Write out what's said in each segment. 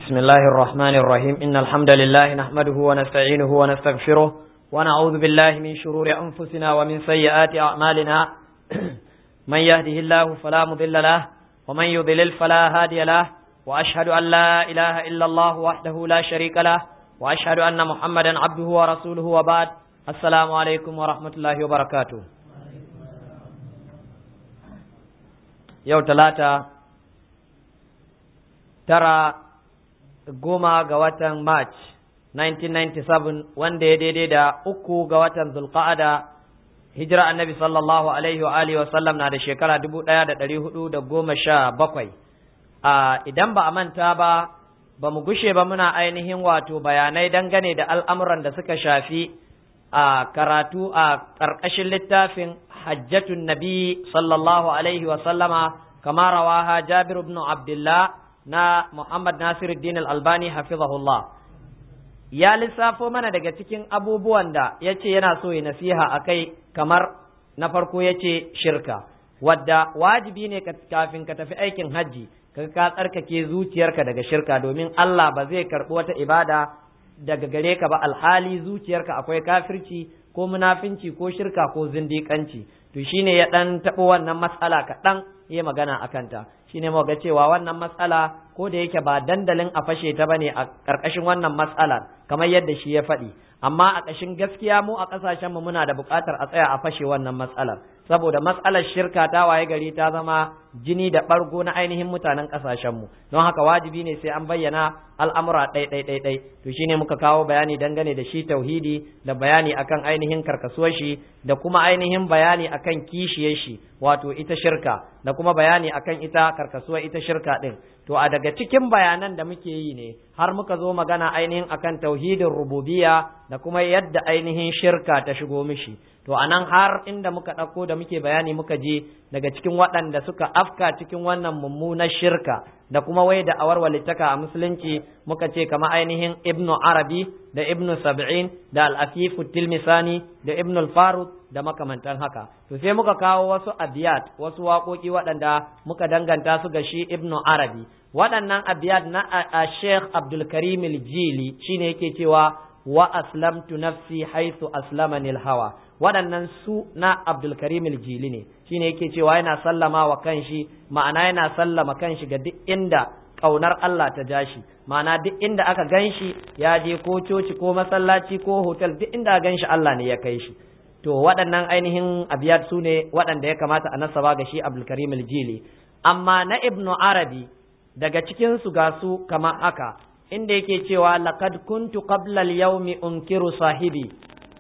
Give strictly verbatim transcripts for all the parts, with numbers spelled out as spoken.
بسم الله الرحمن الرحيم إن الحمد لله نحمده ونستعينه ونستغفره ونعوذ بالله من شرور أنفسنا ومن سيئات أعمالنا من يهده الله فلا مضل له ومن يضلل فلا هادي له وأشهد أن لا إله إلا الله وحده لا شريك له وأشهد أن محمدا عبده ورسوله وبعد السلام عليكم ورحمة الله وبركاته يوم ثلاثة tara goma ga watan March nineteen ninety-seven wanda ya daidai da uku ga watan Zulqa'ada hijira annabi sallallahu alaihi wa alihi wa sallam na da shekara dubu ɗaya da ɗari hudu da goma sha bakwai. A idan ba a manta ba ba mu gushe ba muna ainihin wato bayanai dangane da al'amuran da suka shafi a karatu a ƙarƙashin littafin hajjatun nabi sallallahu alaihi wa sallama kama rawaha Jabir ibn Abdullah na Muhammad Nasiruddin Al-Albani hafizahullah ya lissafo mana daga cikin abubuwan da ya ce yana so ya nasiha a kai kamar na farko ya ce shirka wadda wajibi ne kafin ka tafi aikin hajji ka ka tsarkake zuciyarka daga shirka domin Allah ba zai karɓi wata ibada daga gare ka ba alhali zuciyarka akwai kafirci ko munafinci ko shirka ko zindiƙanci to shine ya ɗan taɓo wannan matsala kaɗan yi magana a kanta shine mu ga cewa wannan matsala ko da yake ba dandalin a fashe ta bane a ƙarƙashin wannan matsalar kamar yadda shi ya faɗi amma a ƙashin gaskiya mu a ƙasashen mu muna da buƙatar a tsaya a fashe wannan matsalar saboda matsalar shirka ta waye gari ta zama jini da ɓargo na ainihin mutanen ƙasashen mu don haka wajibi ne sai an bayyana al'amura ɗai ɗai ɗai ɗai to shine muka kawo bayani dangane da shi tauhidi da bayani akan ainihin karkasuwar shi da kuma ainihin bayani akan kishiyar shi wato ita shirka da kuma bayani akan ita karkasuwar ita shirka din to a daga cikin bayanan da muke yi ne har muka zo magana ainihin akan tauhidin rububiyya da kuma yadda ainihin shirka ta shigo mishi to anan har inda muka ɗauko da muke bayani muka je daga cikin waɗanda suka afka cikin wannan mummunar shirka da kuma wai da awar walittaka a musulunci muka ce kama ainihin ibnu arabi da ibnu sab'in da al-afifu tilmisani da ibnu al-farud da makamantan haka to sai muka kawo wasu abiyat wasu waƙoƙi waɗanda muka danganta su ga shi ibnu arabi waɗannan abiyat na a sheikh abdul karim al-jili shine yake cewa wa aslamtu nafsi haythu aslamani al-hawa waɗannan su na abdul karim al-jili ne shine yake cewa yana sallama wa kanshi ma'ana yana sallama kanshi ga duk inda ƙaunar Allah ta ja shi ma'ana duk inda aka ganshi ya je ko coci ko masallaci ko hotel duk inda aka ganshi Allah ne ya kai shi to waɗannan ainihin abiyat su ne waɗanda ya kamata a nasaba ga shi abdul karim al-jili amma na ibnu arabi daga cikin su ga su kamar haka inda yake cewa laqad kuntu qabla al-yawmi unkiru sahibi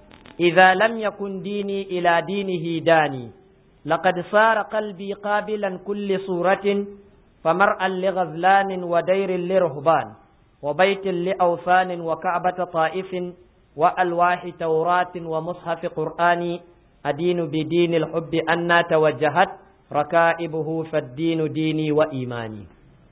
idza lam yakun dini ila dinihi dani laqad sara qalbi qabilan kulli suratin famar'an li ghazlanin wa dairin li ruhban wa baitin li awthanin wa ka'bata ta'ifin wa alwahi tawratin wa mushafi qur'ani adinu bi dinil hubbi anna tawajjahat raka'ibuhu fad-dinu dini wa imani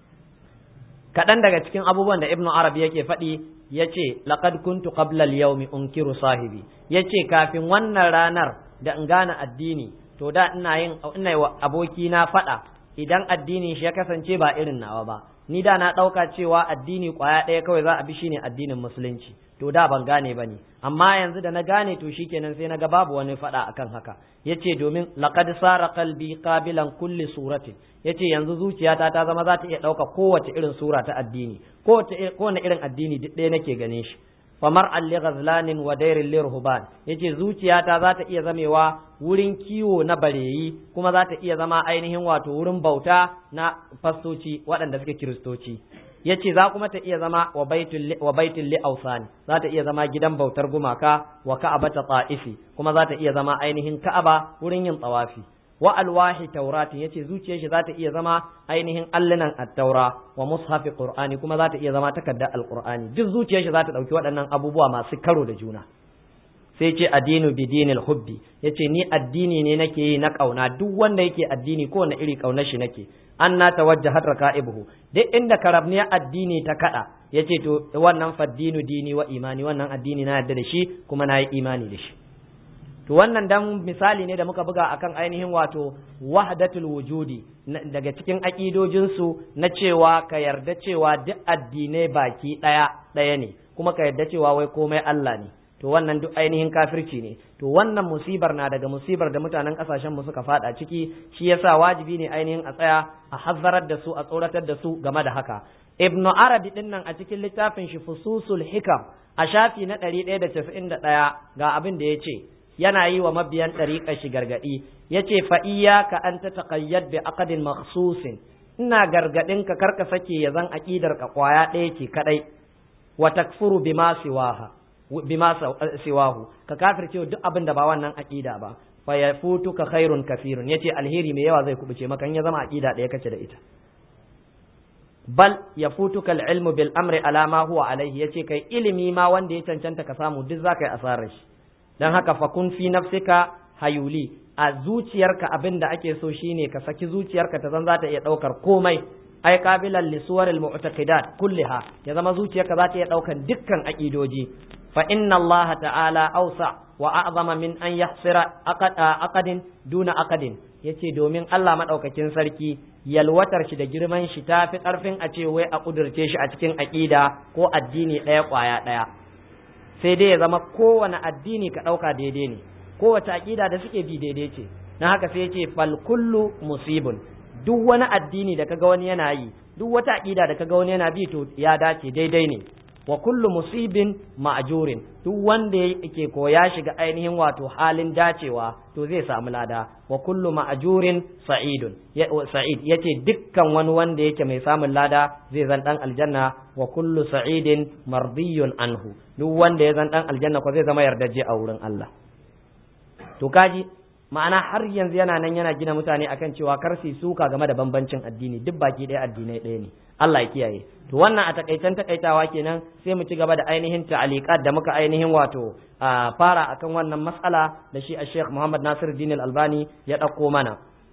kaɗan daga cikin abubuwan da ibnu arabi yake faɗi ya ce laƙad kuntu qabla al-yawmi unkiru sahibi ya ce kafin wannan ranar da in gane addini to da ina yin ina wa abokina faɗa idan addinin shi ya kasance ba irin nawa ba ni da na ɗauka cewa addini ƙwaya ɗaya kawai za a bi shine addinin musulunci to da ban gane ba ne amma yanzu da na gane to shikenan sai na ga babu wani faɗa akan haka yace domin laqad sara qalbi qabilan kulli suratin yace yanzu zuciyata ta zama za ta iya ɗauka kowace irin sura ta addini kowace kowane irin addini duk ɗaya nake ganin shi famar alli ghazlanin wa dairin lirhuban yace zuciyata za ta iya zamewa wurin kiwo na bareyi kuma za ta iya zama ainihin wato wurin bauta na fastoci waɗanda suke kiristoci yace za kuma ta iya zama wa baitul wa baitul li awsan za ta iya zama gidan bautar gumaka wa ka'abata ta'ifi kuma za ta iya zama ainihin ka'aba wurin yin tawafi wa alwahi tauratin yace zuciyar shi za ta iya zama ainihin allunan at-taura wa mushafi qur'ani kuma za ta iya zama takaddar alqur'ani duk zuciyar shi za ta dauki waɗannan abubuwa masu karo da juna sai ce addinu bi dinil hubbi yace ni addini ne nake yi na kauna duk wanda yake addini ko wanda iri kaunar shi nake an na tawajjahat raka'ibuhu duk inda karabniya addini ta kada yace to wannan faddinu dini wa imani wannan addini na yarda da shi kuma na yi imani da shi to wannan dan misali ne da muka buga akan ainihin wato wahdatul wujudi daga cikin aƙidojinsu na cewa ka yarda cewa duk addinai baki ɗaya ɗaya ne kuma ka yarda cewa wai komai Allah ne, to wannan duk ainihin kafirci ne. To wannan musibar na daga musibar da mutanen kasashen mu suka fada ciki, shi yasa wajibi ne ainihin a tsaya a hazzarar da su, a tsoratar da su game da haka. Ibn Arabi din nan a cikin littafin shi Fususul Hikam a shafi na ɗari ɗaya da casa'in da ɗaya ga abin da ya ce, yana yi wa mabiyan ɗariƙar shi gargaɗi, ya ce fa iyyaka an tataqayyad bi aqdin makhsusin, ina gargaɗin ka karka sake ya zan aƙidar ka kwaya ɗaya ce kadai, wa takfuru bima siwaha bima siwahu, ka kafirce duk abin da ba wannan aqida ba, fa yafutuka khairun kafirun, yace alheri mai yawa zai kubuce maka in ya zama aqida ɗaya kace da ita. Bal yafutuka al-ilmu bil amri ala ma huwa alaihi, yace kai ilimi ma wanda ya cancanta ka samu duk zaka yi asarar shi. Dan haka fa kun fi nafsika hayuli, a zuciyarka abin da ake so shine ka saki zuciyarka ta zan za ta iya daukar komai, ai qabilan li suwaril mu'taqidat kulliha, ya zama zuciyarka za ta iya daukar dukkan aqidoji. Fa inna Allah ta'ala awsa wa a'zama min an yahsira aqadin duna aqadin, yace domin Allah madaukakin sarki yalwatar shi da girman shi tafi karfin a ce wai a kudurce shi a cikin aqida ko addini daya kwaya daya, sai dai ya zama kowane addini ka dauka daidai ne, kowace aqida da suke bi daidai ce. Na haka sai yace fal kullu musibun, duk wani addini da kaga wani yana yi, duk wata aqida da kaga wani yana bi to ya dace daidai ne. Wa kullu musibin ma'jurin, duk wanda yake ko ya shiga ainihin wato halin dacewa to zai samu lada. Wa kullu ma'jurin sa'idun, sa'id yace dukkan wani wanda yake mai samun lada zai zan dan aljanna. Wa kullu sa'idin mardiyun anhu, duk wanda ya zan dan aljanna ko zai zama yardaje a wurin Allah. To kaji ma'ana har yanzu yana nan yana gina mutane akan cewa kar su suka game da bambancin addini, duk baki ɗaya addinai ɗaya ne, Allah ya kiyaye. To wannan a takaitan takaitawa kenan, sai mu ci gaba da ainihin ta'aliqat da muka ainihin wato fara akan wannan mas'ala da shi Sheikh Muhammad Nasiruddin Al-Albani ya ɗauko mana.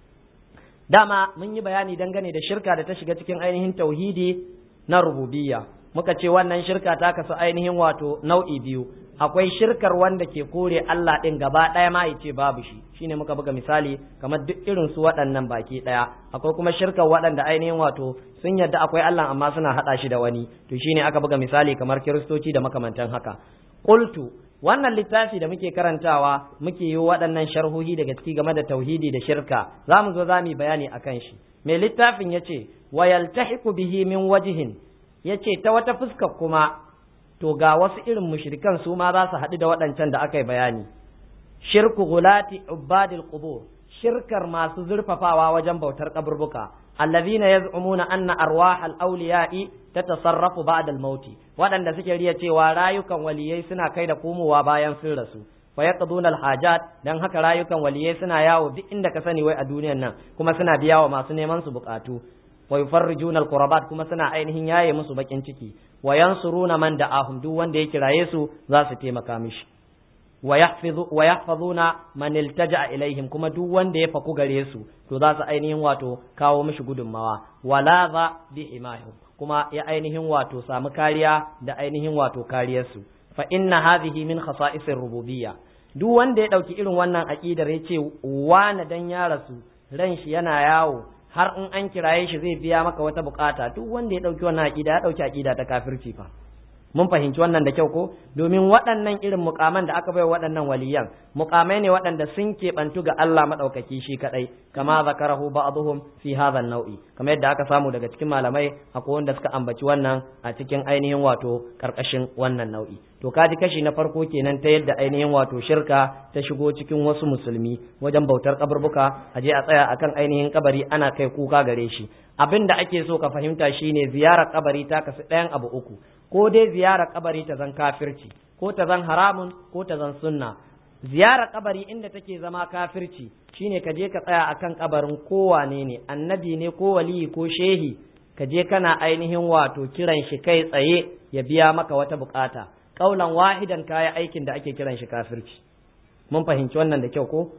Dama mun yi bayani dangane da shirka da ta shiga cikin ainihin tauhidi na rububiyya, muka ce wannan shirka ta kasu ainihin wato nau'i biyu. Akwai shirkar wanda ke kore Allah ɗin gaba ɗaya ma ya ce babu shi, shine muka buga misali kamar duk irin su waɗannan baki ɗaya. Akwai kuma shirkar waɗanda ainihin wato sun yarda akwai Allah amma suna haɗa shi da wani, to shine aka buga misali kamar kiristoci da makamantan haka. Qultu, wannan littafi da muke karantawa muke yi waɗannan sharhohi daga ciki game da tauhidi da shirka, za mu zo za mu yi bayani akan shi. Mai littafin ya ce wa yaltahiqu bihi min wajhin, ya ce ta wata fuskar kuma to ga wasu irin mushrikan su ma za su haɗu da waɗancan da aka yi bayani. Shirku gulati ubadil qubur, shirkar masu zurfafawa wajen bautar kaburbuka, allazina yaz'umuna anna arwahal awliya'i tatasarrafu ba'da al-maut, waɗanda suke riya cewa rayukan waliyai suna kai da komowa bayan sun rasu. Fa yaqduna al-hajat, dan haka rayukan waliyai suna yawo duk inda ka sani wai a duniyar nan, kuma suna biya wa masu neman su bukatu. Wa yufarrijuna al-qurabat, kuma suna ainihin yaye musu bakin ciki. Wa yansuruna man da'ahum, duk wanda ya kiraye su za su taimaka mishi. Wa yahfazu wa yahfazuna man iltaja ilaihim, kuma duk wanda ya faku gare su to za su ainihin wato kawo mishi gudunmawa. Wala za bi imahum, kuma ya ainihin wato samu kariya da ainihin wato kariyar su. Fa inna hadhihi min khasa'isir rububiyya, duk wanda ya dauki irin wannan aqidar yace wani dan ya rasu ran shi yana yawo har in an kiraye shi zai biya maka wata bukata, duk wanda ya dauki wannan aqida ya dauki aqida ta kafirci fa. Mun fahimci wannan da kyau ko? Domin waɗannan irin mukaman da aka bai waɗannan waliyan mukamai ne waɗanda sun keɓantu ga Allah maɗaukaki shi kaɗai, kama zakarahu ba'dhum fi hadha an-naw'i, kamar yadda aka samu daga cikin malamai akwai wanda suka ambaci wannan a cikin ainihin wato karkashin wannan nau'i. To kaji kashi na farko kenan ta yadda ainihin wato shirka ta shigo cikin wasu musulmi wajen bautar kaburbuka, a je a tsaya akan ainihin kabari ana kai kuka gare shi. Abin da ake so ka fahimta shine ziyarar kabari ta kasu ɗayan abu uku, ko dai ziyarar kabari ta zan kafirci, ko ta zan haramun, ko ta zan sunna. Ziyarar kabari inda take zama kafirci shine ka je ka tsaya akan kabarin kowane ne, annabi ne ko waliyi ko shehi, ka je kana ainihin wato kiran shi kai tsaye ya biya maka wata bukata, kaulan wahidan kaya aikin da ake kiran shi kafirci. Mun fahimci wannan da kyau ko?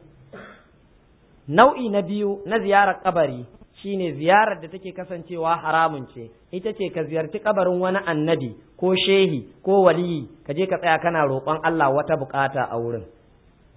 Nau'i na biyu na ziyarar kabari shine ziyarar da take kasancewa haramun ce, ita ce ka ziyarci kabarin wani annabi ko shehi ko waliyi, ka je ka tsaya kana roƙon Allah wata bukata a wurin,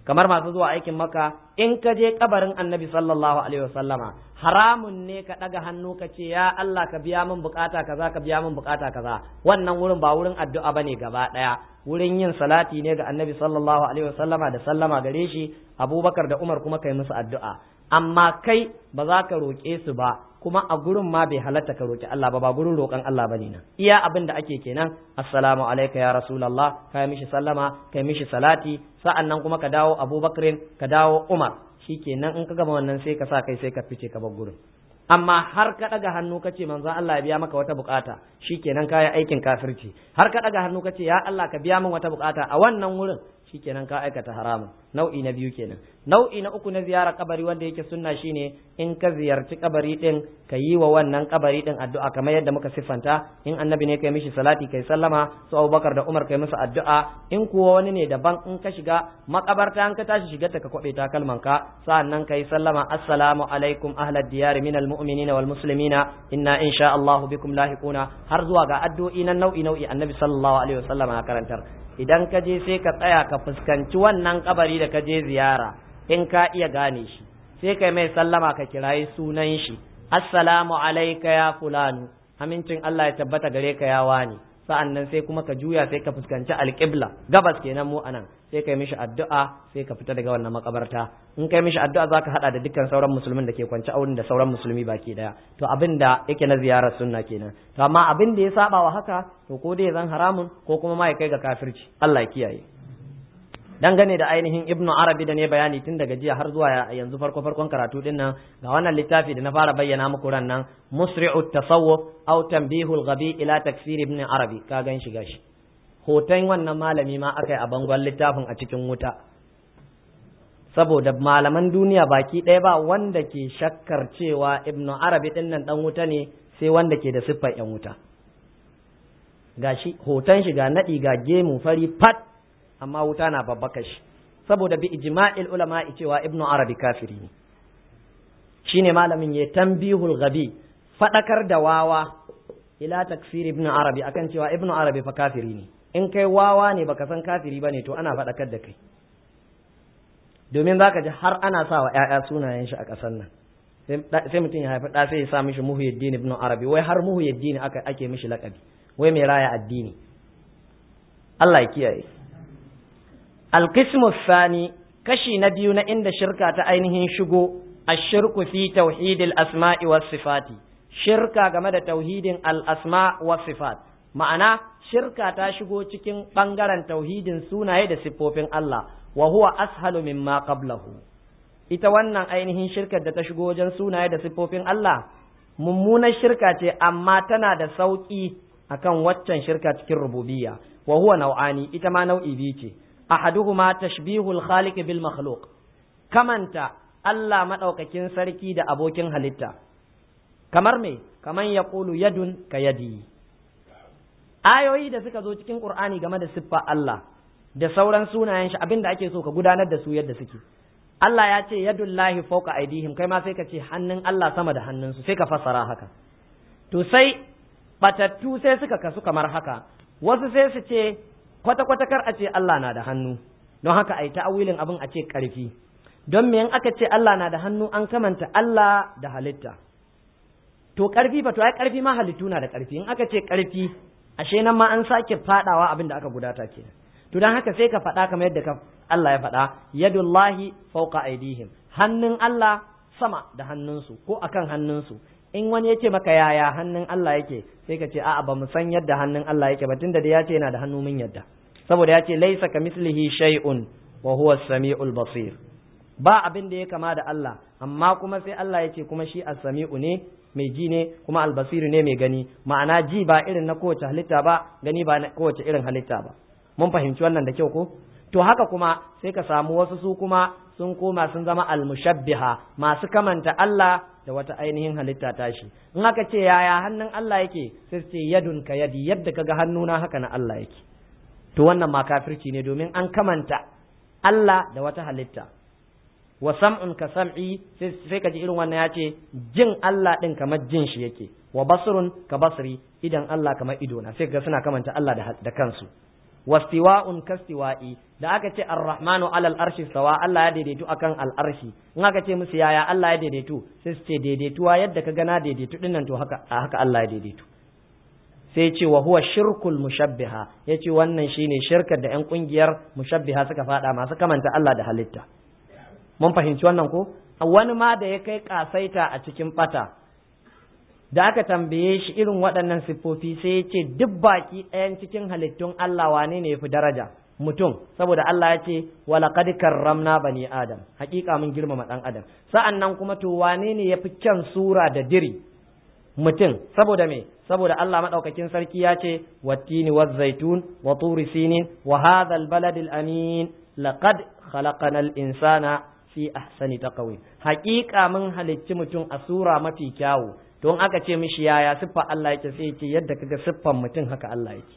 kamar masu zuwa aikin Makka in ka je kabarin Annabi sallallahu alaihi wasallama haramun ne ka daga hannu ka ce ya Allah ka biya min bukata kaza ka biya min bukata kaza, wannan wurin ba wurin addu'a bane gaba daya, wurin yin salati ne ga Annabi sallallahu alaihi wasallama da sallama gare shi. Abubakar da Umar kuma kai musu addu'a, amma kai ba za ka roƙe su ba, kuma a gurin ma bai halatta ka roƙi Allah ba, ba gurin roƙon Allah bane nan. Iya abin da ake kenan, assalamu alayka ya rasulullah, kai mishi sallama, kai mishi salati, sa'annan kuma ka dawo Abubakar ka dawo Umar, shikenan in ka gama wannan sai ka sa kai sai ka fice ka bar gurin. Amma har ka daga hannu ka ce manzon Allah ya biya maka wata bukata, shikenan ka yi aikin kafirci. Har ka daga hannu ka ce ya Allah ka biya min wata bukata a wannan wurin, shikenan ka aikata haramun. Nau'i na biyu kenan. Nau'i na uku na ziyara kabari wanda yake sunna shine in ka ziyarci kabari din ka yi wa wannan kabari din addu'a kamar yadda muka siffanta. In annabi ne kai mishi salati kai sallama, su Abubakar da Umar kai musu addu'a. In kuwa wani ne daban in ka shiga makabarta an ka tashi shiga ta ka kwabe takalman ka, sa'annan kai sallama assalamu alaikum ahlad diyar minal mu'minina wal muslimina inna insha Allah bikum lahiquna, har zuwa ga addu'o'i nan nau'i nau'i annabi sallallahu alaihi wasallam ya karantar. Idan ka je sai ka tsaya ka fuskanci wannan kabari da ka je ziyara, in ka iya gane shi sai kai mai sallama ka kirayi sunan shi, assalamu alayka ya fulanu, amincin Allah ya tabbata gare ka ya wani. Sa'annan sai kuma ka juya sai ka fuskanci alƙibla, gabas kenan mu anan, sai kai mishi addu'a sai ka fita daga wannan makabarta. In kai mishi addu'a zaka hada da dukkan sauran musulmin da ke kwance a wurin da sauran musulmi baki daya. To abin da yake na ziyarar sunna kenan. To amma abin da ya saba wa haka to ko dai zan haramun ko kuma ma ya kai ga kafirci. Allah ya kiyaye. Dangane da ainihin Ibn Arabi da ne bayani tun daga jiya har zuwa yanzu farko farkon karatu din nan, ga wannan littafi da na fara bayyana muku ran nan, Musri'ut Tasawwuf aw Tanbihul Ghabi ila Takfir Ibn Arabi, ka gan shi gashi. Hoton wannan malami ma akai a bangon littafin a cikin wuta. Saboda malaman duniya baki ɗaya ba wanda ke shakkar cewa Ibn Arabi din nan dan wuta ne sai wanda ke da siffar yan wuta. Gashi hoton shi ga nadi ga gemu fari fat, amma wuta na babbaka shi, saboda bi ijma'il ulama cewa Ibn Arabi kafiri ne. Shine malamin ya Tanbihul Ghabi, fadakar da wawa ila takfir Ibn Arabi akan cewa Ibn Arabi fa kafiri ne. In kai wawa ne baka san kafiri bane to ana fadakar da kai, domin zaka ji har ana sa wa ƴaƴa sunayen shi a ƙasar nan. Sai mutum ya haifi ɗa sai ya sa mishi Muhyiddin Ibn Arabi, wai har Muhyiddin aka ake mishi laƙabi, wai mai raya addini. Allah ya kiyaye. Alƙismu Sani, kashi na biyu na inda shirka ta ainihin shigo, ashirku fi tauhidil asma'i was sifati, shirka game da tauhidin al-asma was sifat, ma'ana shirka ta shigo cikin ɓangaren tauhidin sunaye da siffofin Allah, wa huwa ashalu mimma qablahu. Ita wannan ainihin shirkar da ta shigo wajen sunaye da siffofin Allah, mummunar shirka ce amma tana da sauƙi akan waccan shirka cikin rububiyya, wa huwa nau'ani, ita ma nau'i biyu ce. ahaduhuma tashbihul khaliq bil makhluq, kamanta Allah madaukakin sarki da abokin halitta. Kamar me? Kaman yaqulu yadun ka yadi. Ayoyi da suka zo cikin Qur'ani game da siffa Allah da sauran sunayen shi abinda ake so ka gudanar da su yadda suke. Allah ya ce yadullahi fawqa aydihim, kai ma sai ka ce hannun Allah sama da hannunsu, sai ka fassara haka. To sai batattu sai suka kasu kamar haka, wasu sai su ce kwata-kwata kar a ce Allah na da hannu, don haka a yi ta'awilin abin a ce ƙarfi, don me in aka ce Allah na da hannu an kamanta Allah da halitta. To ƙarfi fa to ai ƙarfi ma halittu na da ƙarfi, in aka ce ƙarfi ashe nan ma an sake faɗawa abin da aka gudata ke. To don haka sai ka faɗa kamar yadda ka Allah ya faɗa, yadullahi fawqa aydihim, hannun Allah sama da hannunsu ko akan hannunsu. In wani ya ce maka yaya hannun Allah yake, sai ka ce a'a ba mu san yadda hannun Allah yake ba, tunda da ya ce yana da hannu mun yadda, saboda ya ce laisa kamislihi shay'un wa huwa as-sami'ul basir. Ba abin da ya kama da Allah, amma kuma sai Allah ya ce kuma shi as-sami'u ne, mai ji ne, kuma al-basir ne mai gani, ma'ana ji ba irin na kowace halitta ba, gani ba na kowace irin halitta ba. Mun fahimci wannan da kyau ko? To haka kuma sai ka samu wasu su kuma sun koma sun zama al-mushabbiha, masu kamanta Allah da wata ainihin halitta tashi. In aka ce yaya hannun Allah yake, sai ce yadun ka yadi, yadda kaga hannuna haka na Allah yake. To wannan ma kafirci ne, domin an kamanta Allah da wata halitta. Wa sam'un ka sam'i, sai ka ji irin wannan ya ce jin Allah din kamar jin shi yake. Wa basrun ka basri, idan Allah kamar ido na, sai ka suna kamanta Allah da, da kansu. wastiwa'un kastiwa'i da aka ce ar-rahmanu alal arshi sawa Allah ya daidaitu akan al-arshi in aka ce musu yaya Allah ya daidaitu sai su ce daidaituwa yadda ka gana daidaitu dinnan to haka haka Allah ya daidaitu sai ce wa huwa shirkul mushabbiha yace wannan shine shirkar da ƴan kungiyar mushabbiha suka fada masu kamanta Allah da halitta mun fahimci wannan ko wani ma da ya kai kasaita a cikin bata da aka tambaye shi irin waɗannan siffofi sai ya ce duk baki ɗayan cikin halittun Allah wane ne yafi daraja mutum saboda Allah ya ce walaqad karramna bani adam hakika mun girmama dan adam sa'annan kuma to wane ne yafi kyan sura da diri mutum saboda me saboda Allah madaukakin sarki ya ce wattini waz-zaitun wa turi sinin wa hadha al-balad al-amin laqad khalaqnal insana fi ahsani taqwim hakika mun halicci mutum a sura mafi kyawu don aka ce mishi yaya siffa Allah yake sai yake yadda kaga siffan mutum haka Allah yake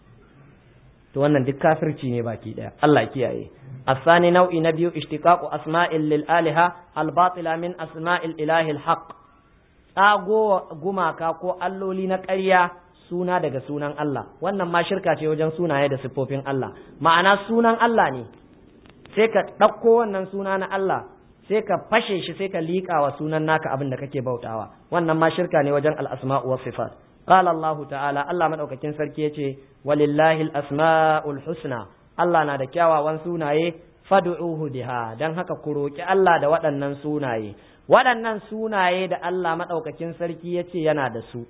to wannan duk kafirci ne baki daya Allah kiyaye asani nau'i na biyu ishtiqaqu asma'il lil aliha al batila min asma'il ilahi al haqq tsago gumaka ko alloli na ƙarya suna daga sunan Allah wannan ma shirka ce wajen sunaye da siffofin Allah ma'ana sunan Allah ne sai ka ɗauko wannan suna na Allah sai ka fashe shi sai ka liƙa wa sunan naka abin da kake bautawa wannan ma shirka ne wajen al-asma'u was sifat qala Allah ta'ala Allah madaukakin sarki yace walillahi al-asma'ul husna Allah na da kyawawan sunaye fad'uhu biha dan haka ku roki Allah da waɗannan sunaye waɗannan sunaye da Allah madaukakin sarki yace yana da su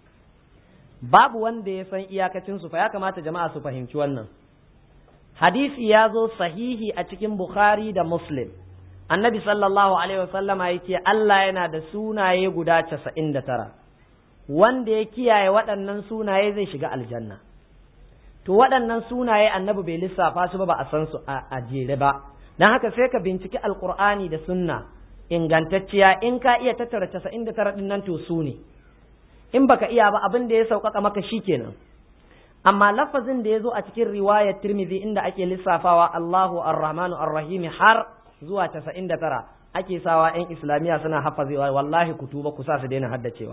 babu wanda ya san iyakacin su fa ya kamata jama'a su fahimci wannan hadisi ya zo sahihi a cikin Bukhari da Muslim annabi sallallahu alaihi wasallama ya ce Allah yana da sunaye guda casa'in da tara wanda ya kiyaye waɗannan sunaye zai shiga aljanna to waɗannan sunaye annabi bai lissafa su ba ba a san su a jere ba don haka sai ka binciki alkur'ani da sunna ingantacciya in ka iya tattara casa'in da tara ɗin nan to su ne in baka iya ba abin da ya sauƙaƙa maka shikenan amma lafazin da ya zo a cikin riwayar Tirmidhi inda ake lissafawa Allahu ar-Rahmanu ar-Rahim har zuwa casa'in da tara ake sawa ‘yan islamiyya suna hafazewa wallahi ku tuba ku sa su daina haddacewa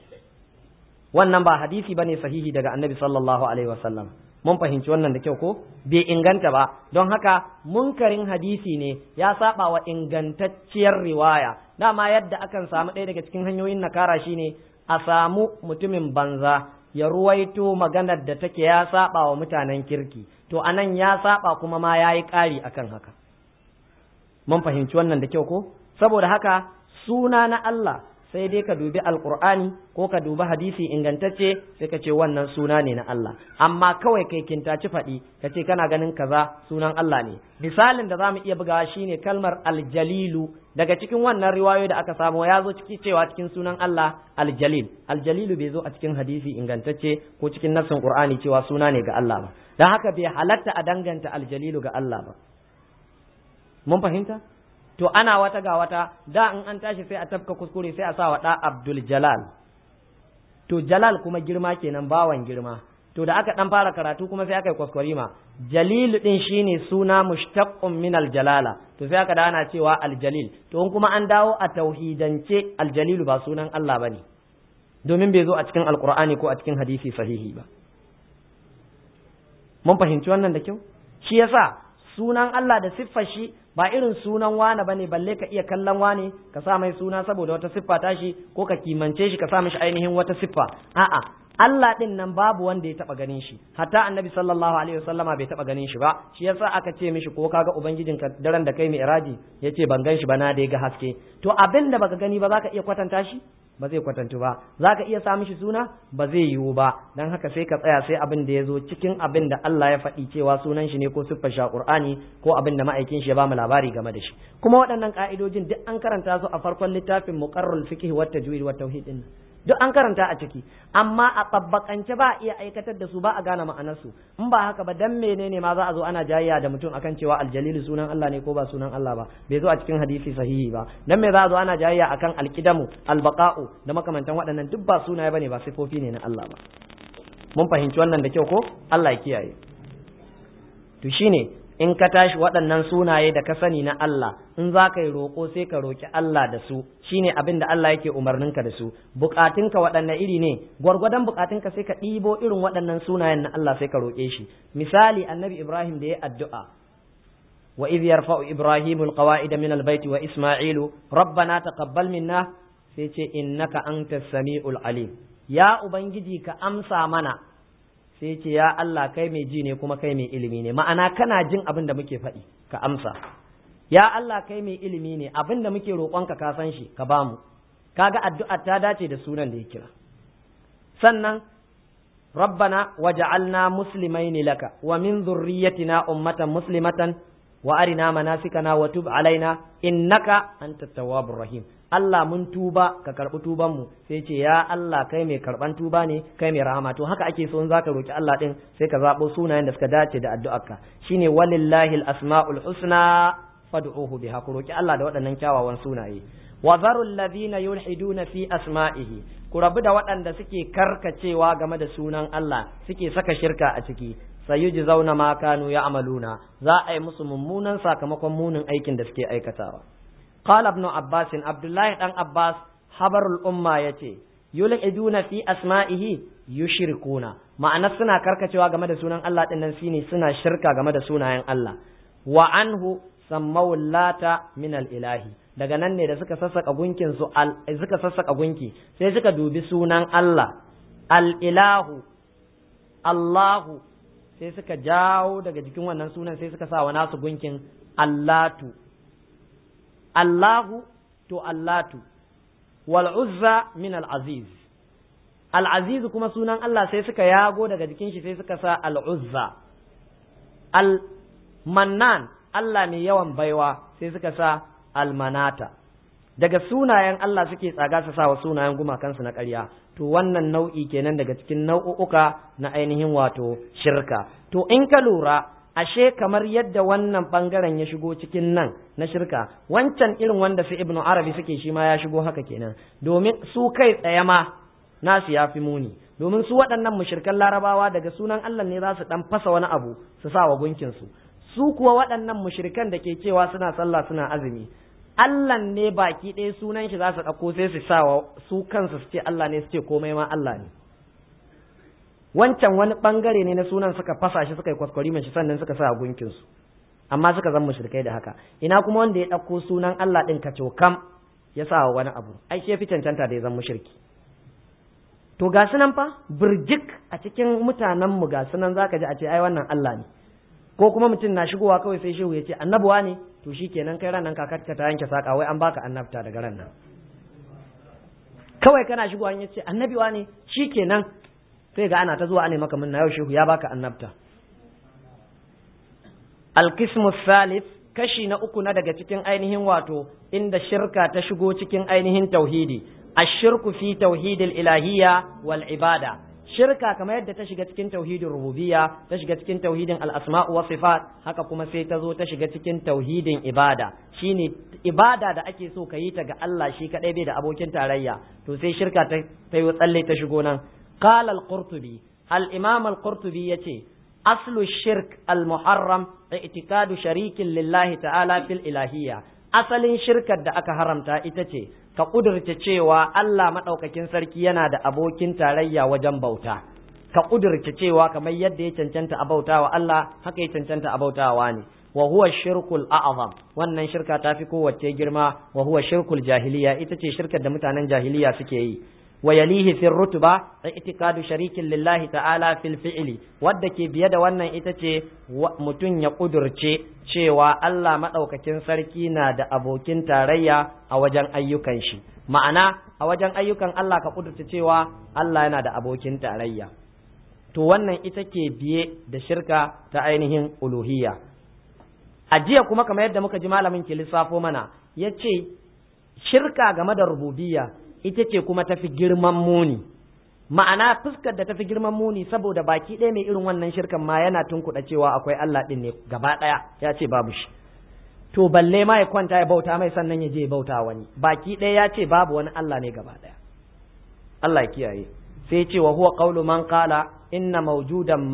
wannan ba hadisi bane sahihi daga annabi sallallahu alaihi wasallam mun fahimci wannan da kyau ko bai inganta ba don haka munkarin hadisi ne ya saba wa ingantacciyar riwaya dama yadda akan samu ɗaya daga cikin hanyoyin nakara shine a samu mutumin banza ya ruwaito maganar da take ya saba wa mutanen kirki to anan ya saba kuma ma yayi ƙari akan haka mun fahimci wannan da kyau ko saboda haka suna na Allah sai dai ka dubi alqur'ani ko ka dubi hadisi ingantacce sai ka ce wannan suna ne na Allah amma kawai kai kintaci faɗi ka ce kana ganin kaza sunan Allah ne misalin da zamu iya bugawa shine kalmar aljalilu daga cikin wannan riwayoyi da aka samu ya zo ciki cewa cikin sunan Allah aljalil aljalilu bai zo a cikin hadisi ingantacce ko cikin nassin qur'ani cewa suna ne ga Allah ba dan haka bai halatta a danganta aljalilu ga Allah ba mun fahimta to ana wata ga wata da in an tashi sai a tafka kuskure sai a sa wa da Abdul Jalal to Jalal kuma girma kenan bawan girma to da aka dan fara karatu kuma sai aka yi kwaskwarima Jalil din shine suna mushtaqqun min al-jalala to sai aka da ana cewa al-jalil to in kuma an dawo a tauhidance al-jalil ba sunan Allah bane domin bai zo a cikin alqur'ani ko a cikin hadisi sahihi ba mun fahimci wannan da kyau shi yasa sunan Allah da siffar shi ba irin sunan wane bane balle ka iya kallon wane ka sa mai suna saboda wata siffa ta shi ko ka kimance shi ka sa mishi ainihin wata siffa a'a Allah din nan babu wanda ya taba ganin shi hatta annabi sallallahu alaihi wasallama bai taba ganin shi ba shi yasa aka ce mishi ko kaga ubangijinka daren da kai mai iraji yace ban gan shi ba na da ga haske to abin da baka gani ba zaka iya kwatanta shi ba zai kwatantu ba za ka iya sa mishi suna ba zai yiwu ba don haka sai ka tsaya sai abin da ya zo cikin abin da Allah ya faɗi cewa sunan shi ne ko siffar shi a Qur'ani ko abin da ma'aikin shi ya ba mu labari game da shi kuma waɗannan ka'idojin duk an karanta su a farkon littafin muqarrarul fiqh wa tajwid wa tauhid din duk an karanta a ciki amma a tabbakance ba iya aikatar da su ba a gane ma'anarsu in ba haka ba dan menene ma za a zo ana jayayya da mutum akan cewa aljalilu sunan Allah ne ko ba sunan Allah ba bai zo a cikin hadisi sahihi ba dan me za a zo ana jayayya akan alqidamu albaqa'u da makamantan waɗannan duk ba sunaye bane ba sifofi ne na Allah ba mun fahimci wannan da kyau ko Allah ya kiyaye to shine in ka tashi waɗannan sunaye da ka sani na Allah in za ka yi roƙo sai ka roƙi Allah da su shine abin da Allah yake umarninka da su buƙatunka waɗanne iri ne gwargwadon buƙatunka sai ka ɗibo irin waɗannan sunayen na Allah sai ka roƙe shi misali annabi Ibrahim da ya addu'a wa idh yarfa'u Ibrahimu alqawa'ida min albayt wa Isma'ilu rabbana taqabbal minna sai ce innaka antas samiul alim ya ubangiji ka amsa mana sai ce ya Allah kai mai ji ne kuma kai mai ilimi ne ma'ana kana jin abin da muke faɗi ka amsa ya Allah kai mai ilimi ne abin da muke roƙonka ka san shi ka bamu kaga addu'a ta dace da sunan da ya kira sannan rabbana waj'alna muslimaini laka wa min dhurriyyatina ummatan muslimatan wa arina manasikana wa tub alaina innaka antat tawwabur rahim Allah mun tuba ka karɓi tuban mu sai ce ya Allah kai mai karɓan tuba ne kai mai rahama to haka ake so in zaka roki Allah din sai ka zabo sunayen da suka dace da addu'arka shine walillahi al-asmaul husna fad'uhu biha ku roki Allah da waɗannan kyawawan sunaye wa zarul ladina yulhiduna fi asma'ihi ku rabu da waɗanda suke karkacewa game da sunan Allah suke saka shirka a ciki sayujzauna ma kanu ya'maluna za a yi musu mummunan sakamakon munin aikin da suke aikatawa قال ابن عباس عبد الله بن عباس خبر الأمة يتي يلحدون في أسمائه يشركون معنى سنة كركتوا game da sunan Allah din nan shine suna shirka game da sunayen Allah wa anhu sammaw lata min al-ilahi daga nan ne da suka sassaka gunkin su suka sassaka gunki sai suka dubi sunan Allah al-ilahu Allahu sai suka jawo daga jikin wannan sunan sai suka sa wa nasu gunkin Allatu Allahu to Allatu wal uzza min al aziz al aziz kuma sunan Allah sai suka yago daga jikin shi sai suka sa al uzza al mannan Allah mai yawan baiwa sai suka sa al manata daga sunayen Allah suke tsaga su sa wa sunayen gumakansu na ƙarya to wannan nau'i kenan daga cikin nau'uka na ainihin wato shirka to in ka lura ashe kamar yadda wannan bangaren ya shigo cikin nan na shirka wancan irin wanda su ibnu arabi suke shi ma ya shigo haka kenan domin su kai tsaye ma nasu ya fi muni domin su waɗannan mushrikan larabawa daga sunan Allah ne za su dan fasa wani abu su sa wa gunkin su su kuwa waɗannan mushrikan da ke cewa suna sallah suna azumi Allah ne baki ɗaya sunan shi za su ɗauko sai su sa wa su kansu su ce Allah ne su ce komai ma Allah ne wancan wani bangare ne na sunan suka fasa shi suka yi kwaskwari shi sannan suka sa gunkin su amma suka zama mushrikai da haka ina kuma wanda ya dauko sunan Allah din ka cokam ya sa wa wani abu ai shi fi cancanta da ya zama mushriki to ga sunan fa burjik a cikin mutanen mu ga sunan zaka ji a ce ai wannan Allah ne ko kuma mutum na shigowa kawai sai shehu ya ce annabuwa ne to shikenan kai ranan kakarka ta yanke saka wai an baka annabta daga ran nan kawai kana shigowa ya ce annabiwa ne shikenan sai ga ana ta zuwa ne maka minna yau shehu ya baka annabta alqismu salif kashi na uku na daga cikin ainihin wato inda shirka ta shigo cikin ainihin tauhidi ashirku fi tauhidil ilahiyya wal ibada shirka kamar yadda ta shiga cikin tauhidin rububiyya ta shiga cikin tauhidin al-asma' wa sifat haka kuma sai ta zo ta shiga cikin tauhidin ibada shine ibada da ake so ka yi ta ga Allah shi kadai bai da abokin tarayya to sai shirka ta yi tsalle ta shigo nan قال القرطبي الإمام القرطبي يتي أصل الشرك المحرم اعتقاد شريك لله تعالى في الإلهية أصل شركة دا أكا حرمتا إتتي كقدر تتشيوا ألا مدوككين سركينا دا أبوكين تاريا وجنبوتا كقدر تتشيوا كما يدي تنشنت أبوتا وألا حكي تنشنت أبوتا واني وهو الشرك الأعظم وأن شركة تافكو وتجرما وهو شرك الجاهلية إتتي شركة دا متانا جاهلية سكي ويليه في الرتبة اعتقاد شريك لله تعالى في الفعل ودك بيد wannan ita ce mutun ya kudurce cewa Allah madaukakin sarki na da abokin tarayya a wajen ayyukan shi ma'ana a wajen ayyukan Allah ka kudurce cewa Allah yana da abokin tarayya to wannan ita ke biye da shirka ta ainihin uluhiyya a jiya kuma kamar yadda muka ji malamin ke lissafo mana yace shirka game da rububiyya ita ce kuma tafi girman muni ma'ana fuskar da tafi girman muni saboda baki ɗaya mai irin wannan shirkan ma yana tunkuɗa cewa akwai Allah ɗin ne gaba ɗaya ya ce babu shi to balle ma ya kwanta ya bauta mai sannan ya je ya bauta wani baki ɗaya ya ce babu wani Allah ne gaba ɗaya Allah ya kiyaye sai ce wa huwa qawlu man qala inna mawjudan ma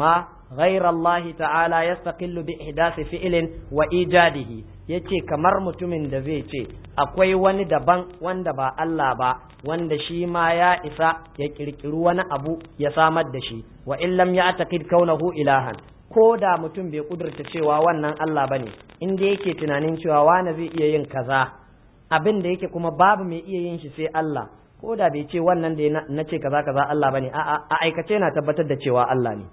ghayra Allah ta'ala yastaqillu bi ihdasi fi'lin wa ijadihi yace kamar mutumin da zai ce akwai wani daban wanda ba Allah ba wanda shi ma ya isa ya kirkiri wani abu ya samar da shi wa in lam ya'taqid kaunahu ilahan ko da mutum bai kudurta cewa wannan Allah bane inda yake tunanin cewa wani zai iya yin kaza abin da yake kuma babu mai iya yin shi sai Allah ko da bai ce wannan da na ce kaza kaza Allah bane a a aikace na tabbatar da cewa Allah ne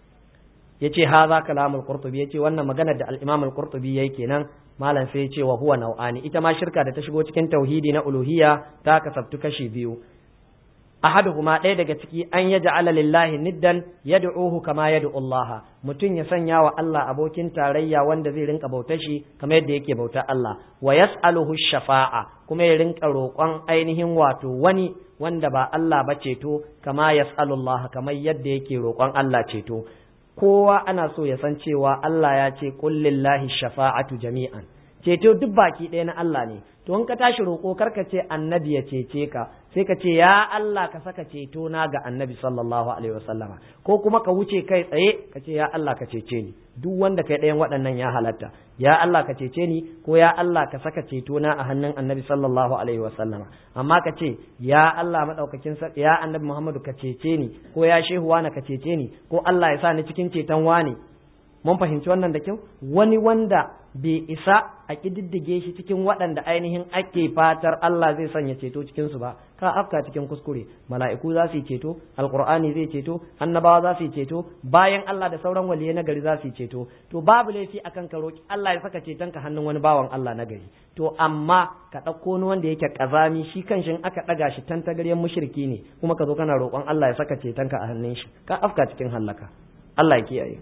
yace haza kalamul qurtubi yace wannan maganar da al-imam al-qurtubi yayi kenan malam sai yace wa huwa nau'ani ita ma shirka da ta shigo cikin tauhidi na uluhiyya ta kasabtu kashi biyu ahaduhuma ɗaya daga ciki an yaj'ala lillahi niddan yad'uhu kama yad'u Allah mutum ya sanya wa Allah abokin tarayya wanda zai rinka bautar shi kamar yadda yake bautar Allah wa yas'aluhu shafa'a kuma ya rinka roƙon ainihin wato wani wanda ba Allah ba ceto kama yas'alu Allah kamar yadda yake roƙon Allah ceto kowa ana so ya san cewa Allah ya ce qul lillahi shafa'atu jami'an ceto duk baki ɗaya na Allah ne to in ka tashi roƙo karka ce annabi ya cece ka sai ka ce ya Allah ka saka ceto na ga annabi sallallahu alaihi wasallama ko kuma ka wuce kai tsaye ka ce ya Allah ka cece ni duk wanda kai ɗayan waɗannan ya halatta ya Allah ka cece ni ko ya Allah ka saka ceto na a hannun annabi sallallahu alaihi wasallama amma ka ce ya Allah madaukakin sa ya annabi Muhammadu ka cece ni ko ya shehu wani ka cece ni ko Allah ya sa ni cikin ceton wani mun fahimci wannan da kyau wani wanda bai isa a kididdige shi cikin waɗanda ainihin ake fatar Allah zai sanya ceto cikin su ba ka afka cikin kuskure mala'iku za su yi ceto alqur'ani zai ceto annabawa za su yi ceto bayan Allah da sauran waliyai na gari za su yi ceto to babu laifi akan ka roki Allah ya saka ceton ka hannun wani bawan Allah na gari to amma ka ɗauko ni wanda yake kazami shi kanshin aka ɗaga shi tantagaryen mushriki ne kuma ka zo kana roƙon Allah ya saka ceton ka a hannun shi ka afka cikin hallaka Allah ya kiyaye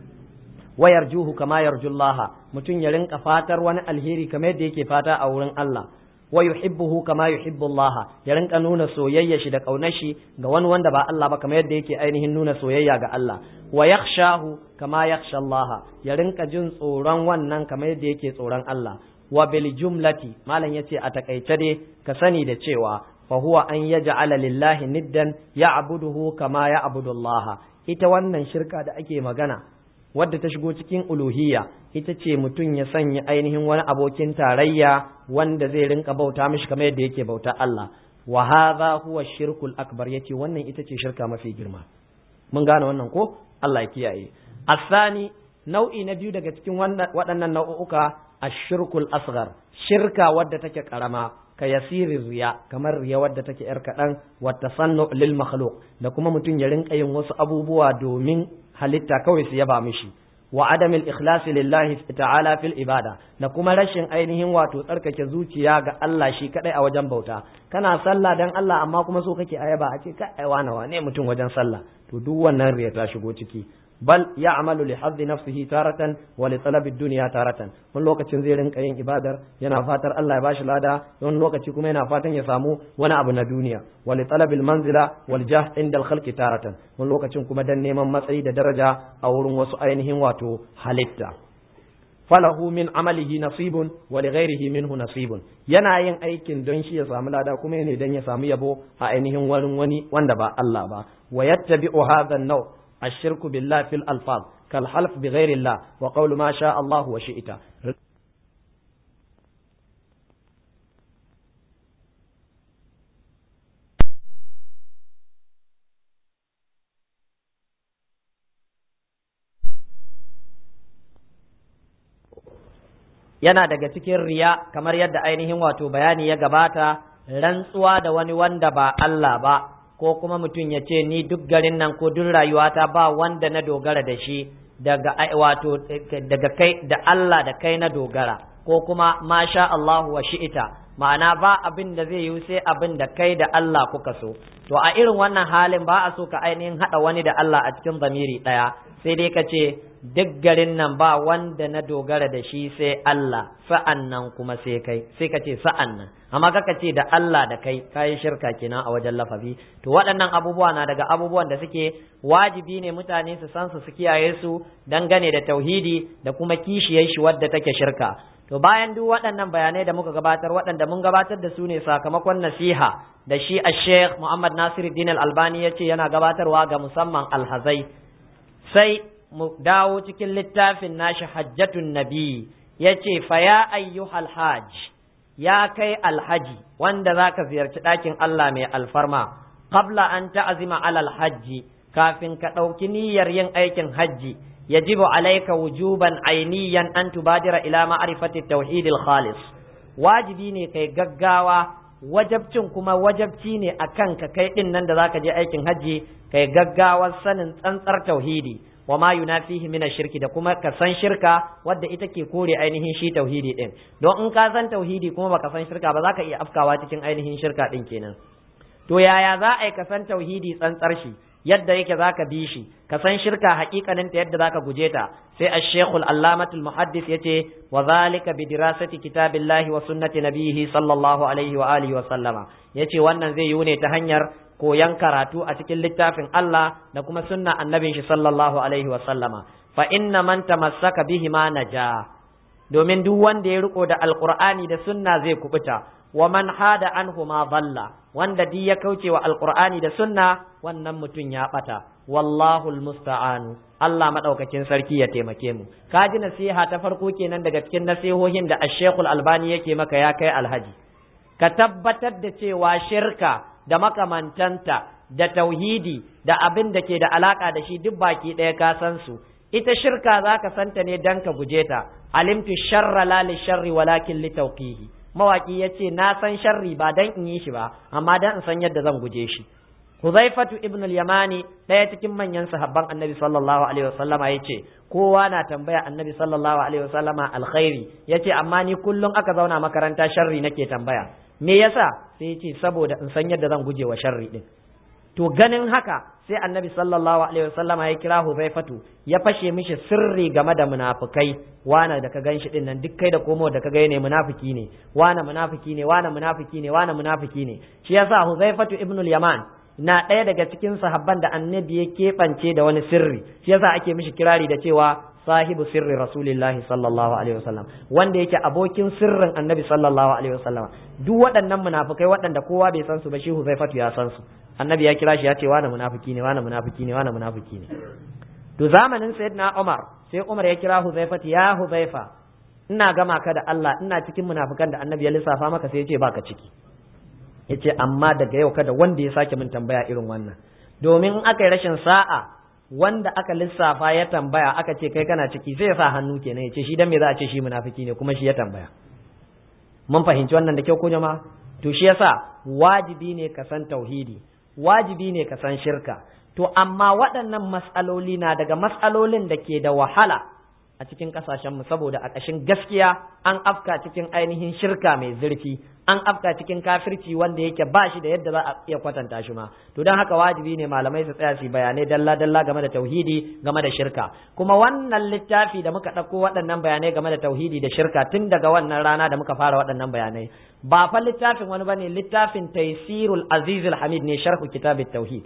wayar juhu kama yarjullaha mutum ya rinka fatar wani alheri kamar yadda yake fata a wurin Allah wa yuhibbuhu kama yuhibbullaha ya rinka nuna soyayya shi da kaunar shi ga wani wanda ba Allah ba kamar yadda yake ainihin nuna soyayya ga Allah wa yakhshahu kama yakhsha Allah ya rinka jin tsoron wannan kamar yadda yake tsoron Allah wa bil jumlati malam yace a takaice dai ka sani da cewa fa huwa an yaj'ala lillahi niddan ya'buduhu kama ya'budu Allah ita wannan shirka da ake magana wadda ta shigo cikin uluhiyya ita ce mutum ya sanya ainihin wani abokin tarayya wanda zai rinka bauta mishi kamar yadda yake bauta Allah wa hadha huwa shirkul akbar yace wannan ita ce shirka mafi girma mun gane wannan ko Allah ya kiyaye asani nau'i na biyu daga cikin waɗannan nau'uka ashirkul asghar shirka wadda take karama ka yasiri riya kamar riya wadda take yar kaɗan wa tasannu lil makhluq da kuma mutum ya rinka yin wasu abubuwa domin halitta kawai su yaba mishi wa adamil ikhlasi lillahi ta'ala fil ibada da kuma rashin ainihin wato tsarkake zuciya ga Allah shi kadai a wajen bauta kana sallah dan Allah amma kuma so kake ayaba a ce ka ai wana wane mutum wajen sallah to duk wannan riya ta shigo ciki bal ya'malu li haddi nafsihi taratan wa li talabi dunya taratan wani lokacin zai rinka yin ibadar yana fatar Allah ya bashi lada wani lokaci kuma yana fatan ya samu wani abu na duniya wa li talabil manzila wal jah inda al khalqi taratan wani lokacin kuma dan neman matsayi da daraja a wurin wasu ainihin wato halitta falahu min amalihi nasibun wa li ghairihi minhu nasibun yana yin aikin don shi ya samu lada kuma ne dan ya samu yabo a ainihin wani wani wanda ba Allah ba wa yattabi'u hadha an-naw' الشرك بالله في الألفاظ كالحلف بغير الله وقول ما شاء الله وشئت yana daga cikin riya kamar yadda ainihin wato bayani ya gabata rantsuwa da wani wanda ba Allah ba ko kuma mutum ya ce ni duk garin nan ko duk rayuwata ba wanda na dogara da shi daga wato daga kai da Allah da kai na dogara ko kuma masha Allahu wa shi'ita ma'ana ba abin da zai yi sai abin da kai da Allah kuka so to a irin wannan halin ba a so ka ainihin hada wani da Allah a cikin zamiri daya sai dai ka ce duk garin nan ba wanda na dogara da shi sai Allah sa'an nan kuma sai kai sai ka ce sa'an nan amma kaka ce da Allah da kai kayi shirka kenan a wajen lafazi to waɗannan abubuwa na daga abubuwan da suke wajibi ne mutane su san su su kiyaye su dangane da tauhidi da kuma kishiyar shi wadda take shirka to bayan duk waɗannan bayanai da muka gabatar waɗanda mun gabatar da su ne sakamakon nasiha da shi a Sheikh Muhammad Nasiruddin Al-Albani ya ce yana gabatarwa ga musamman alhazai sai mu dawo cikin littafin nashi hajjatun nabi yace fa ya ayyuhal hajj ya kai alhaji wanda zaka ziyarci ɗakin Allah mai alfarma qabla an ta'zima alal hajji kafin ka ɗauki niyyar yin aikin hajji yajibu alayka wujuban ainiyan an tubadira ila ma'rifati tauhidil khalis wajibi ne kai gaggawa wajabcin kuma wajabci ne akan ka kai din nan da zaka je aikin hajji kai gaggawar sanin tsantsar tauhidi wa ma yunafihi min shirki da kuma ka san shirka wadda ita ke kore ainihin shi tauhidi din don in ka san tauhidi kuma baka san shirka ba zaka iya afkawa cikin ainihin shirka din kenan to yaya za a yi ka san tauhidi tsantsar shi yadda yake zaka bi shi ka san shirka hakikanin ta yadda zaka guje ta sai ash-shaykh al-allamah al-muhaddis yace wa zalika bi dirasati kitabillahi wa sunnati nabiyhi sallallahu alaihi wa alihi wa sallama yace wannan zai yi ne ta hanyar koyan karatu a cikin littafin Allah da kuma sunna annabin shi sallallahu alaihi wa sallama fa inna man tamassaka bihi ma naja domin duk wanda ya riko da alqur'ani da sunna zai kubuta wa man hada anhu ma dhalla wanda duk ya kauce wa alqur'ani da sunna wannan mutun ya bata wallahu almusta'anu Allah madaukakin sarki ya taimake mu kaji nasiha ta farko kenan daga cikin nasihohin da Ash-Shaykh Al-Albani yake maka ya kai alhaji ka tabbatar da cewa shirka da makamantanta da tauhidi da abin da ke da alaka da shi duk baki ɗaya ka san su ita shirka zaka santa ne dan ka guje ta alimtu sharra la li sharri walakin li tawqihi mawaki yace na san sharri ba dan in yi shi ba amma dan in san yadda zan guje shi Huzaifatu ibn al-Yamani ɗaya cikin manyan sahabban Annabi sallallahu alaihi wasallama yace kowa na tambaya Annabi sallallahu alaihi wasallama alkhairi yace amma ni kullum aka zauna makaranta sharri nake tambaya me yasa sai yace saboda in san yadda zan guje wa sharri din to ganin haka sai Annabi sallallahu alaihi wasallama ya kira Huzaifatu ya fashe mishi sirri game da munafikai wana da ka ganshi din nan duk kai da komo da ka ga ne munafiki ne wana munafiki ne wana munafiki ne wana munafiki ne shi yasa Huzaifatu ibn al-Yaman na ɗaya daga cikin sahabban da annabi ya keɓance da wani sirri shi yasa ake mishi kirari da cewa sahibu sirri rasulillahi sallallahu alaihi wasallam wanda yake abokin sirrin annabi sallallahu alaihi wasallam duk waɗannan munafikai waɗanda kowa bai san su ba shi Huzaifatu ya san su annabi ya kira shi ya ce wani munafiki ne wani munafiki ne wani munafiki ne to zamanin sayyidina Umar sai Umar ya kira Huzaifatu ya Huzaifa ina gama ka da Allah ina cikin munafikan da annabi ya lissafa maka sai ya ce baka ciki yace amma daga yau kada wanda ya sake min tambaya irin wannan domin aka yi rashin sa'a wanda aka lissafa ya tambaya aka ce kai kana ciki sai ya sa hannu kenan yace shi dan me za a ce shi munafiki ne kuma shi ya tambaya mun fahimci wannan da kyau ko jama'a to shi yasa wajibi ne ka san tauhidi wajibi ne ka san shirka to amma waɗannan mas'aloli na daga mas'alolin da ke da wahala a cikin kasashenmu saboda a ƙashin gaskiya an afka cikin ainihin shirka mai zurfi an afka cikin kafirci wanda yake ba shi da yadda za a iya kwatanta shi ma to don haka wajibi ne malamai su tsaya su bayanai dalla dalla game da tauhidi game da shirka kuma wannan littafi da muka ɗauko waɗannan bayanai game da tauhidi da shirka tun daga wannan rana da muka fara waɗannan bayanai ba fa littafin wani bane littafin Taysirul Azizul Hamid ne sharhu kitabit tauhid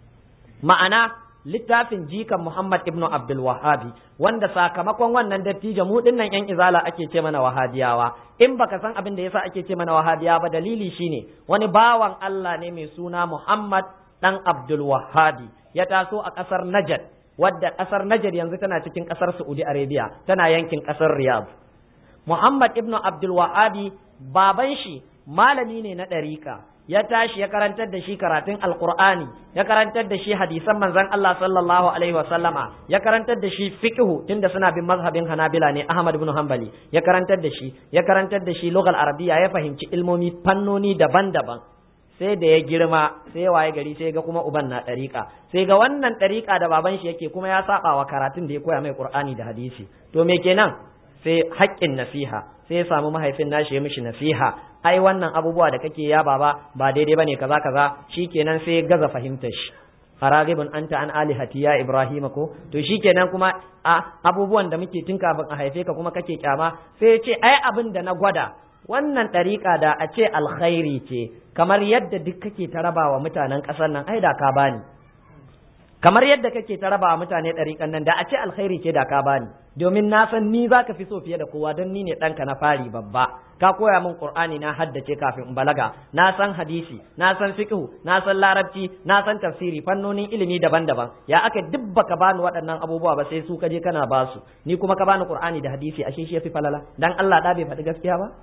ma'ana littafin jikan Muhammad ibn Abdul Wahhabi wanda sakamakon wannan dattijo mu dinnan yan izala ake ce mana wahabiyawa in baka san abin da yasa ake ce mana wahabiyawa ba dalili shine wani bawan Allah ne mai suna Muhammad dan Abdul Wahhabi ya taso a kasar Najd wadda kasar Najd yanzu tana cikin kasar Saudi Arabia tana yankin kasar Riyadh Muhammad ibn Abdul Wahhabi baban shi malami ne na ɗarika ya tashi ya karantar da shi karatun alqur'ani ya karantar da shi hadisan manzon Allah sallallahu alaihi wa sallama ya karantar da shi fiqhu tunda suna bin mazhabin Hanabila ne Ahmad ibn Hanbali ya karantar da shi ya karantar da shi lugal arabiya ya fahimci ilmomi fannoni daban-daban sai da ya girma sai waye gari sai ga kuma uban na dariƙa sai ga wannan dariƙa da baban shi yake kuma ya saba wa karatun da ya koya mai Qur'ani da hadisi to me kenan sai haƙƙin nasiha sai ya samu mahaifin nashi ya mishi nasiha ai wannan abubuwa da kake ya baba ba daidai bane kaza kaza shikenan sai gaza fahimtar shi faragibun anta an alihati ya ibrahima ko to shikenan kuma a abubuwan da muke tun kafin a haife ka kuma kake kyama sai ya ce ai abin da na gwada wannan ɗariƙa da a ce alkhairi ce kamar yadda duk kake ta rabawa mutanen ƙasar nan ai da ka bani kamar yadda kake ta rabawa mutane ɗariƙan nan da a ce alkhairi ce da ka bani domin na san ni zaka fi so fiye da kowa don ni ne ɗanka na fari babba ka koya min Qur'ani na haddace kafin in balaga na san hadisi na san fiqh na san larabci na san tafsiri fannonin ilimi daban-daban ya aka duk baka bani waɗannan abubuwa ba sai su kaje kana ba su ni kuma ka bani Qur'ani da hadisi ashe shi yafi falala dan Allah da bai faɗi gaskiya ba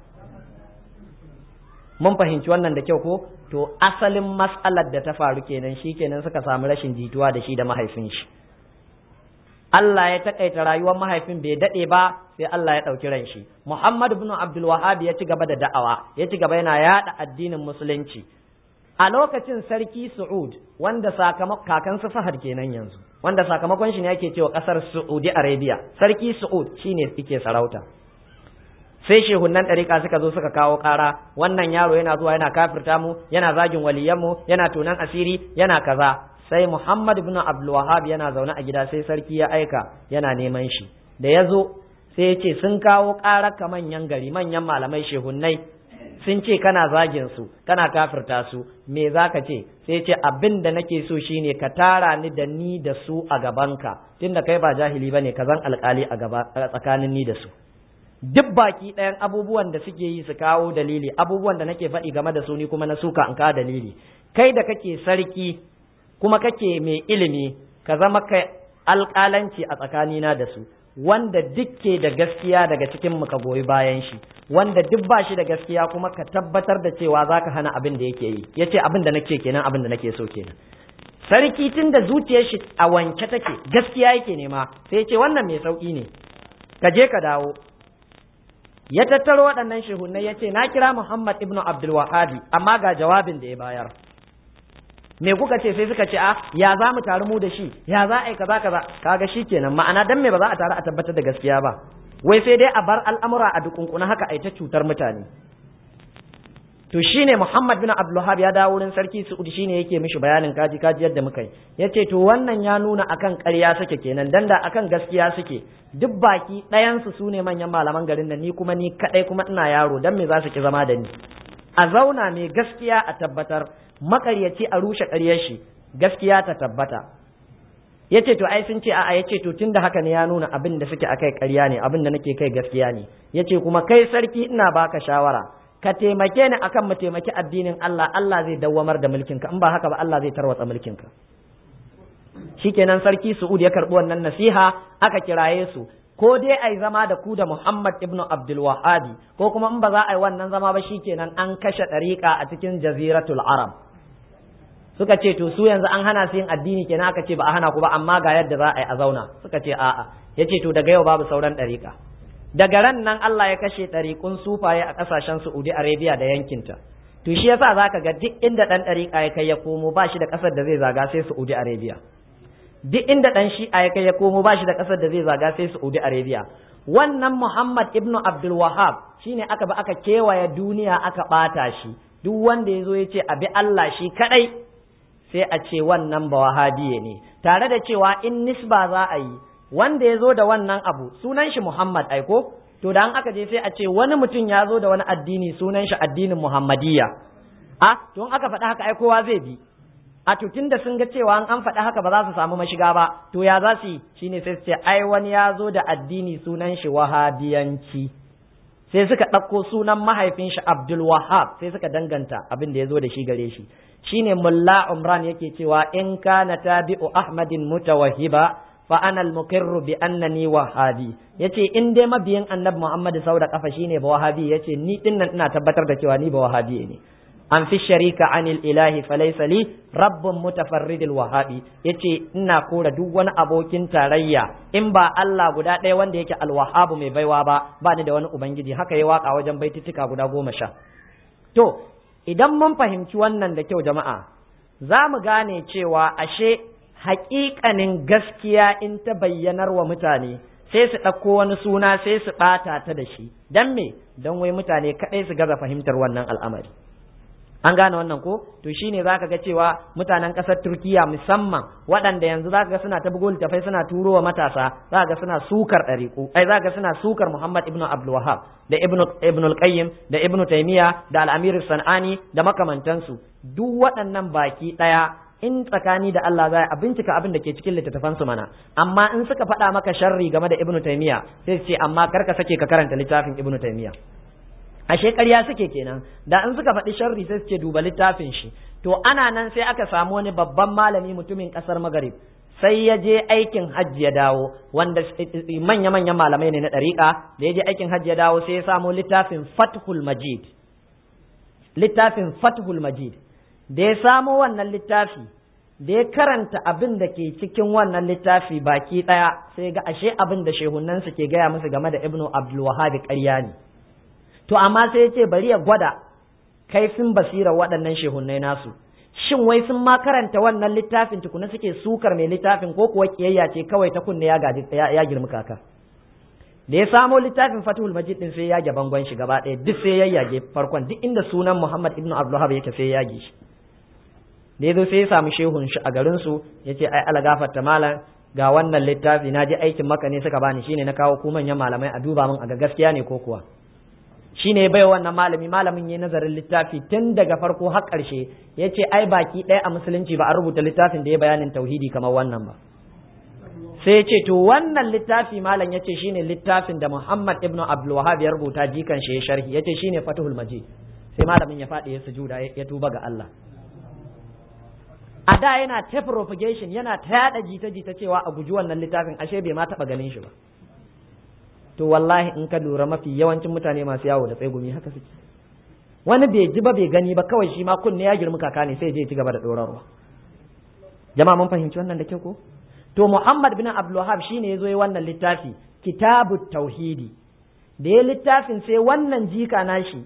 mun fahimci wannan da kyau ko to asalin mas'alar da ta faru kenan shikenan suka samu rashin jituwa da shi da mahaifin shi Allah ya takaita rayuwar mahaifin bai dade ba sai Allah ya dauki ran shi Muhammad ibn Abdul Wahhab ya ci gaba da da'awa ya ci gaba yana yada addinin musulunci a lokacin sarki Saud wanda sakamakon kakan su Fahad kenan yanzu wanda sakamakon shi ne yake cewa kasar Saudi Arabia sarki Saud shine yake sarauta sai shehunan ɗariƙa suka zo suka kawo ƙara wannan yaro yana zuwa yana kafirta mu yana zagin waliyanmu yana tonan asiri yana kaza sai Muhammad ibn Abdul Wahhab yana zaune a gida sai sarki ya aika yana neman shi da ya zo sai ya ce sun kawo ƙarar ka manyan gari manyan malamai shehunnai sun ce kana zagin su kana kafirta su me zaka ce sai ya ce abin da nake so shine ka tara ni da ni da su a gabanka tunda kai ba jahili bane ka zan alƙali a gaba tsakanin ni da su duk baki ɗayan abubuwan da suke yi su kawo dalili abubuwan da nake faɗi game da su ni kuma na suka in kawo dalili kai da kake sarki kuma kake mai ilimi ka zama kai alƙalanci a tsakanina da su wanda duk ke da gaskiya daga cikin mu ka goyi bayan shi wanda duk ba shi da gaskiya kuma ka tabbatar da cewa zaka hana abin da yake yi yace abin da nake kenan abin da nake so kenan sarki tun da zuciyar shi a wanke take gaskiya yake nema sai yace wannan mai sauki ne ka je ka dawo ya tattaro waɗannan shehunai ya ce na kira Muhammad ibn Abdul Wahhab amma ga jawabin da ya bayar me kuka ce sai suka ce a ya za mu taru mu da shi ya za a yi kaza kaza kaga shikenan ma'ana dan me ba za a taru a tabbatar da gaskiya ba wai sai dai a bar al'amura a dukunkuna haka a ta cutar mutane to shine Muhammad bin Abdul Wahhab ya dawo wurin sarki Saud shine yake mishi bayanin kaji kaji yadda muka yi yace to wannan ya nuna akan ƙarya suke kenan dan da akan gaskiya suke duk baki ɗayan su sune manyan malaman garin nan ni kuma ni kadai kuma ina yaro dan me za su ki zama da ni a zauna mai gaskiya a tabbatar makaryaci a rushe ƙaryar shi gaskiya ta tabbata yace to ai sun ce a'a yace to tunda haka ne ya nuna abin da suke akai ƙarya ne abin da nake kai gaskiya ne yace kuma kai sarki ina baka shawara ka taimake ni akan mu taimaki addinin Allah Allah zai dawwamar da mulkinka in ba haka ba Allah zai tarwatsa mulkinka shikenan sarki Saud ya karbi wannan nasiha aka kiraye su ko dai ai zama da ku da Muhammad ibn Abdul Wahhab ko kuma in ba za a yi wannan zama ba shikenan an kashe dariqa a cikin jaziratul arab suka ce to su yanzu an hana su yin addini kenan aka ce ba a hana ku ba amma ga yadda za a yi a zauna suka ce a'a yace to daga yau babu sauran dariqa daga ran nan Allah ya kashe ɗariƙun sufaye a ƙasashen Saudi Arabia da yankinta to shi yasa zaka ga duk inda ɗan ɗariƙa ya kai ya komo ba shi da ƙasar da zai zaga sai Saudi Arabia duk inda ɗan shi'a ya kai ya komo ba shi da ƙasar da zai zaga sai Saudi Arabia wannan Muhammad ibn Abdul Wahhab shine aka ba aka kewaye duniya aka ɓata shi duk wanda ya zo ya ce abi Allah shi kaɗai sai a ce wannan ba wahabiye ne tare da cewa in nisba za a yi wanda ya zo da wannan abu sunan shi Muhammad aiko to da an aka je sai a ce wani mutum ya zo da wani addini sunan shi addinin Muhammadiyya a to in aka faɗa haka ai kowa zai bi a to tunda sun ga cewa an an faɗa haka ba za su samu mashiga ba to ya za su yi shine sai su ce ai wani ya zo da addini sunan shi Wahabiyanci sai suka ɗauko sunan mahaifin shi Abdul Wahhab sai suka danganta abin da ya zo da shi gare shi shine Mulla Umran yake cewa in kana tabi'u Ahmadin mutawahhiba fa ana al-muqirru bi annani wahabi yace in dai mabiyin annabi Muhammad sau da kafa shine ba wahabi yace ni dinnan ina tabbatar da cewa ni ba wahabi ne an fi sharika anil ilahi falaysa li rabbun mutafarridil wahabi yace ina kora duk wani abokin tarayya in ba Allah guda ɗaya wanda yake al-wahhabu mai baiwa ba ba ni da wani ubangiji haka yayi waka wajen baitutuka guda goma sha to idan mun fahimci wannan da kyau jama'a za mu gane cewa ashe haƙiƙanin gaskiya in ta bayyanar wa mutane sai su ɗauko wani suna sai su ɓata ta da shi don me don wai mutane kaɗai su gaza fahimtar wannan al'amari an gane wannan ko to shine zaka ga cewa mutanen ƙasar Turkiya musamman waɗanda yanzu zaka ga suna ta bugo littafai suna turo wa matasa zaka ga suna sukar ɗariƙu ai zaka ga suna sukar Muhammad ibn Abdul Wahhab da ibn ibn al-Qayyim da ibn Taymiyyah da al-Amir Sanani da makamantansu duk waɗannan baki ɗaya in tsakani da Allah za a bincika abin da ke cikin littattafan su mana amma in suka faɗa maka sharri game da Ibn Taymiyyah sai su ce amma kar ka sake ka karanta littafin Ibn Taymiyyah ashe ƙarya suke kenan da in suka faɗi sharri sai su ce duba littafin shi to ana nan sai aka samu wani babban malami mutumin ƙasar Maghrib sai ya je aikin hajji ya dawo wanda manya-manyan malamai ne na ɗariƙa da ya je aikin hajji ya dawo sai ya samu littafin Fathul Majid littafin Fathul Majid da ya samu wannan littafi da ya karanta abin da ke cikin wannan littafi baki ɗaya sai ga ashe abin da shehunan su ke gaya musu game da Ibn Abdul Wahhab ƙarya ne to amma sai ya ce bari ya gwada kaifin basira waɗannan shehunai nasu shin wai sun ma karanta wannan littafin tukuna suke sukar mai littafin ko kuwa kiyayya ce kawai ta kunne ya gaji ya girmi kaka da ya samo littafin Fathul Majid din sai ya yage bangon shi gaba ɗaya duk sai ya yage farkon duk inda sunan Muhammad ibn Abdul Wahhab yake sai ya yage shi da yazo sai ya samu shehun shi a garin su yace ai ala gafarta malam ga wannan littafi na je aikin maka ne suka bani shine na kawo ku manyan malamai a duba min a ga gaskiya ne ko kuwa shine bai wannan malami malamin yayin nazarin littafi tun daga farko har ƙarshe yace ai baki ɗaya a musulunci ba a rubuta littafin da ya bayanin tauhidi kamar wannan ba sai yace to wannan littafi malam yace shine littafin da Muhammad ibn Abdul Wahhab ya rubuta jikan shi ya sharhi yace shine Fathul Majid sai malamin ya faɗi ya sujuda ya tuba ga Allah a da yana ta propagation yana ta yada jita-jita cewa a guji wannan littafin ashe bai ma taɓa ganin shi ba to wallahi in ka lura mafi yawancin mutane masu yawo da tsegumi haka suke wani bai ji ba bai gani ba kawai shi ma kunne ya girmi kaka ne sai je ci gaba da dorarwa jama'a mun fahimci wannan da kyau ko to Muhammad bin Abdul Wahhab shine yazo yi wannan littafi Kitabut Tauhidi da ya littafin sai wannan jika nashi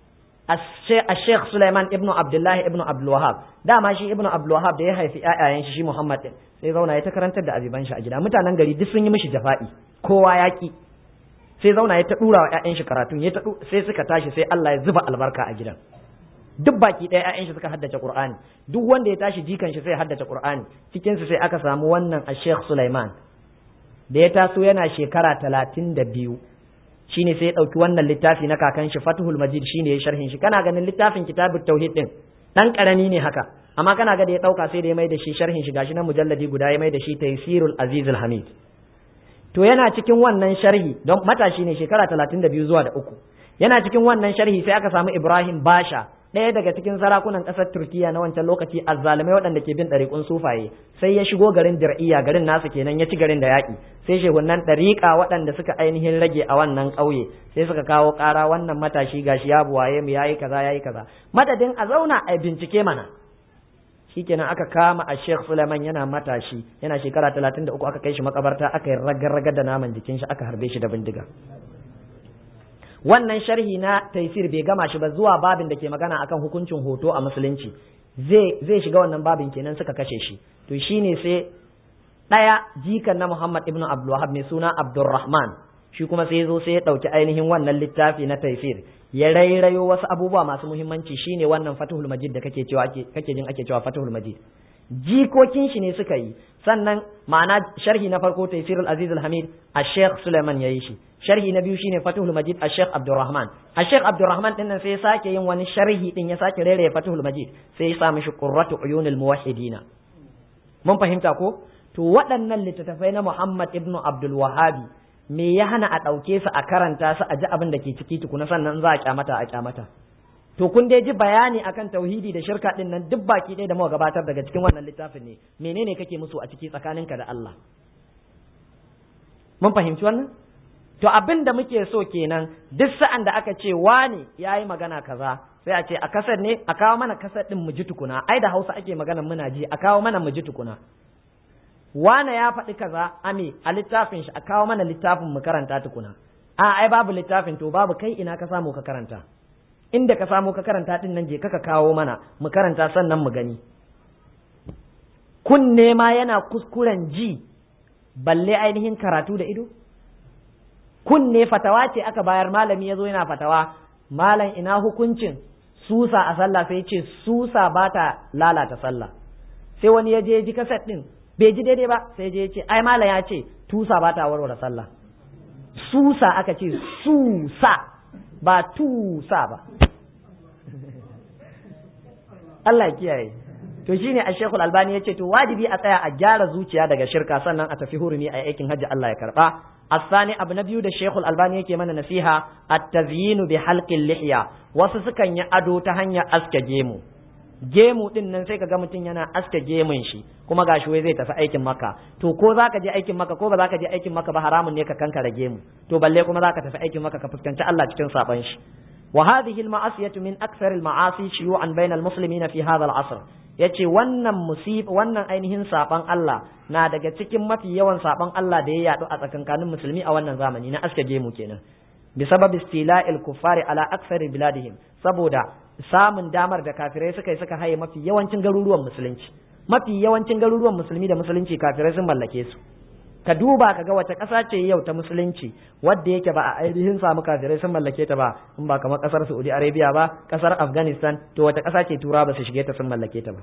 Sheikh Sulaiman ibn Abdullah ibn Abdul Wahhab dama shi ibn Abdul Wahhab da ya haifi ƴaƴayen shi shi Muhammad din sai zauna ya ta karantar da abiban shi a gida mutanen gari duk sun yi mishi jafa'i kowa yaki sai zauna ya ta dura wa ƴaƴan shi karatun ya ta sai suka tashi sai Allah ya zuba albarka a gidan duk baki ɗaya ƴaƴan shi suka haddace Qur'ani duk wanda ya tashi jikan shi sai ya haddace Qur'ani cikin su sai aka samu wannan a Sheikh Sulaiman da ya taso yana shekara talatin da biyu shine sai ya dauki wannan littafi na kakan shi Fathul Majid shine ya sharhin shi kana ganin littafin Kitabut Tauhid din dan karami ne haka amma kana ga da ya dauka sai da ya mai da shi sharhin shi gashi na mujalladi guda ya mai da shi Taysirul Azizul Hamid to yana cikin wannan sharhi don matashi ne shekara talatin da biyu zuwa da uku yana cikin wannan sharhi sai aka samu Ibrahim Basha ɗaya daga cikin sarakunan ƙasar Turkiya na wancan lokaci azzalumai waɗanda ke bin ɗariƙun sufaye sai ya shigo garin Dir'iyya garin nasu kenan ya ci garin da yaƙi sai shehunan ɗariƙa waɗanda suka ainihin rage a wannan ƙauye sai suka kawo ƙara wannan matashi gashi ya buwaye mu yayi kaza yayi kaza madadin a zauna a bincike mana shikenan aka kama a Sheikh Sulaiman yana matashi yana shekara talatin da uku aka kai shi makabarta aka yi ragar-ragar da naman jikin shi aka harbe shi da bindiga wannan sharhi na taisir bai gama shi ba zuwa babin da ke magana akan hukuncin hoto a musulunci zai zai shiga wannan babin kenan suka kashe shi to shine sai daya jikan na Muhammad ibn Abdul Wahhab mai suna Abdurrahman shi kuma sai zo sai ya dauki ainihin wannan littafi na taisir ya rairayo wasu abubuwa masu muhimmanci shine wannan Fathul Majid da kake cewa kake jin ake cewa Fathul Majid jikokin shi ne suka yi sannan ma'ana sharhi na farko Taysirul Aziz Al-Hamid a Sheikh Sulaiman yayi shi sharhi na biyu shine Fathul Majid a Sheikh Abdurrahman a Sheikh Abdurrahman din nan sai ya sake yin wani sharhi din ya sake rere Fathul Majid sai ya sa mishi Qurratu Uyunil Muwahhidina mun fahimta ko to waɗannan littattafai na Muhammad ibn Abdul Wahhab me ya hana a ɗauke su a karanta su a ji abin da ke ciki tukuna sannan za a kyamata a kyamata to kun dai ji bayani akan tauhidi da shirka din nan duk baki ɗaya da muka gabatar daga cikin wannan littafin ne menene kake musu a ciki tsakaninka da Allah mun fahimci wannan to abin da muke so kenan duk sa'an da aka ce wani yayi magana kaza sai a ce a kasar ne a kawo mana kasar din mu ji tukuna ai da Hausa ake magana muna ji a kawo mana mu ji tukuna wane ya faɗi kaza ame a littafin shi a kawo mana littafin mu karanta tukuna a ai babu littafin to babu kai ina ka samu ka karanta inda ka samu ka karanta din nan je ka kawo mana mu karanta sannan mu gani kunne ma yana kuskuren ji balle ainihin karatu da ido kunne fatawa ce aka bayar malami ya zo yana fatawa malam ina hukuncin susa a sallah sai ce susa ba ta lalata sallah sai wani ya je ji kaset din bai ji daidai ba sai je ya ce ai malam ya ce tusa ba ta warware sallah susa aka ce susa ba tusa ba Allah kiyaye to shine a Sheikhul Albani yace to wajibi a tsaya a gyara zuciya daga shirka sannan a tafi hurumi a aikin hajji Allah ya karba asani abu na biyu da Sheikhul Albani yake mana nasiha at-tazyinu bi halqil lihya wasu sukan yi ado ta hanyar aske gemu gemu din nan sai kaga mutum yana aske gemun shi kuma gashi wai zai tafi aikin Makka to ko zaka je aikin Makka ko ba zaka je aikin Makka ba haramun ne ka kankare gemu to balle kuma zaka tafi aikin Makka ka fuskanci Allah cikin saban shi wa hadhihi al-ma'asiyatu min akthar al-ma'asi shuyu'an bayna al-muslimina fi hadha al-'asr yace wannan musib wannan ainihin saban Allah na daga cikin mafi yawan saban Allah da ya yadu a tsakankanin musulmi a wannan zamani na aske gemu kenan بسبب استيلاء الكفار على أكثر بلادهم saboda samun damar da kafirai suka yi suka haye mafi yawancin garuruwan musulunci mafi yawancin garuruwan musulmi da musulunci kafirai sun mallake su ka duba ka ga wace ƙasa ce yau ta musulunci wadda yake ba a ainihin samu kafirai sun mallake ta ba in ba kamar ƙasar Saudi Arabia ba ƙasar Afghanistan to wace ƙasa ce tura ba su shige ta sun mallake ta ba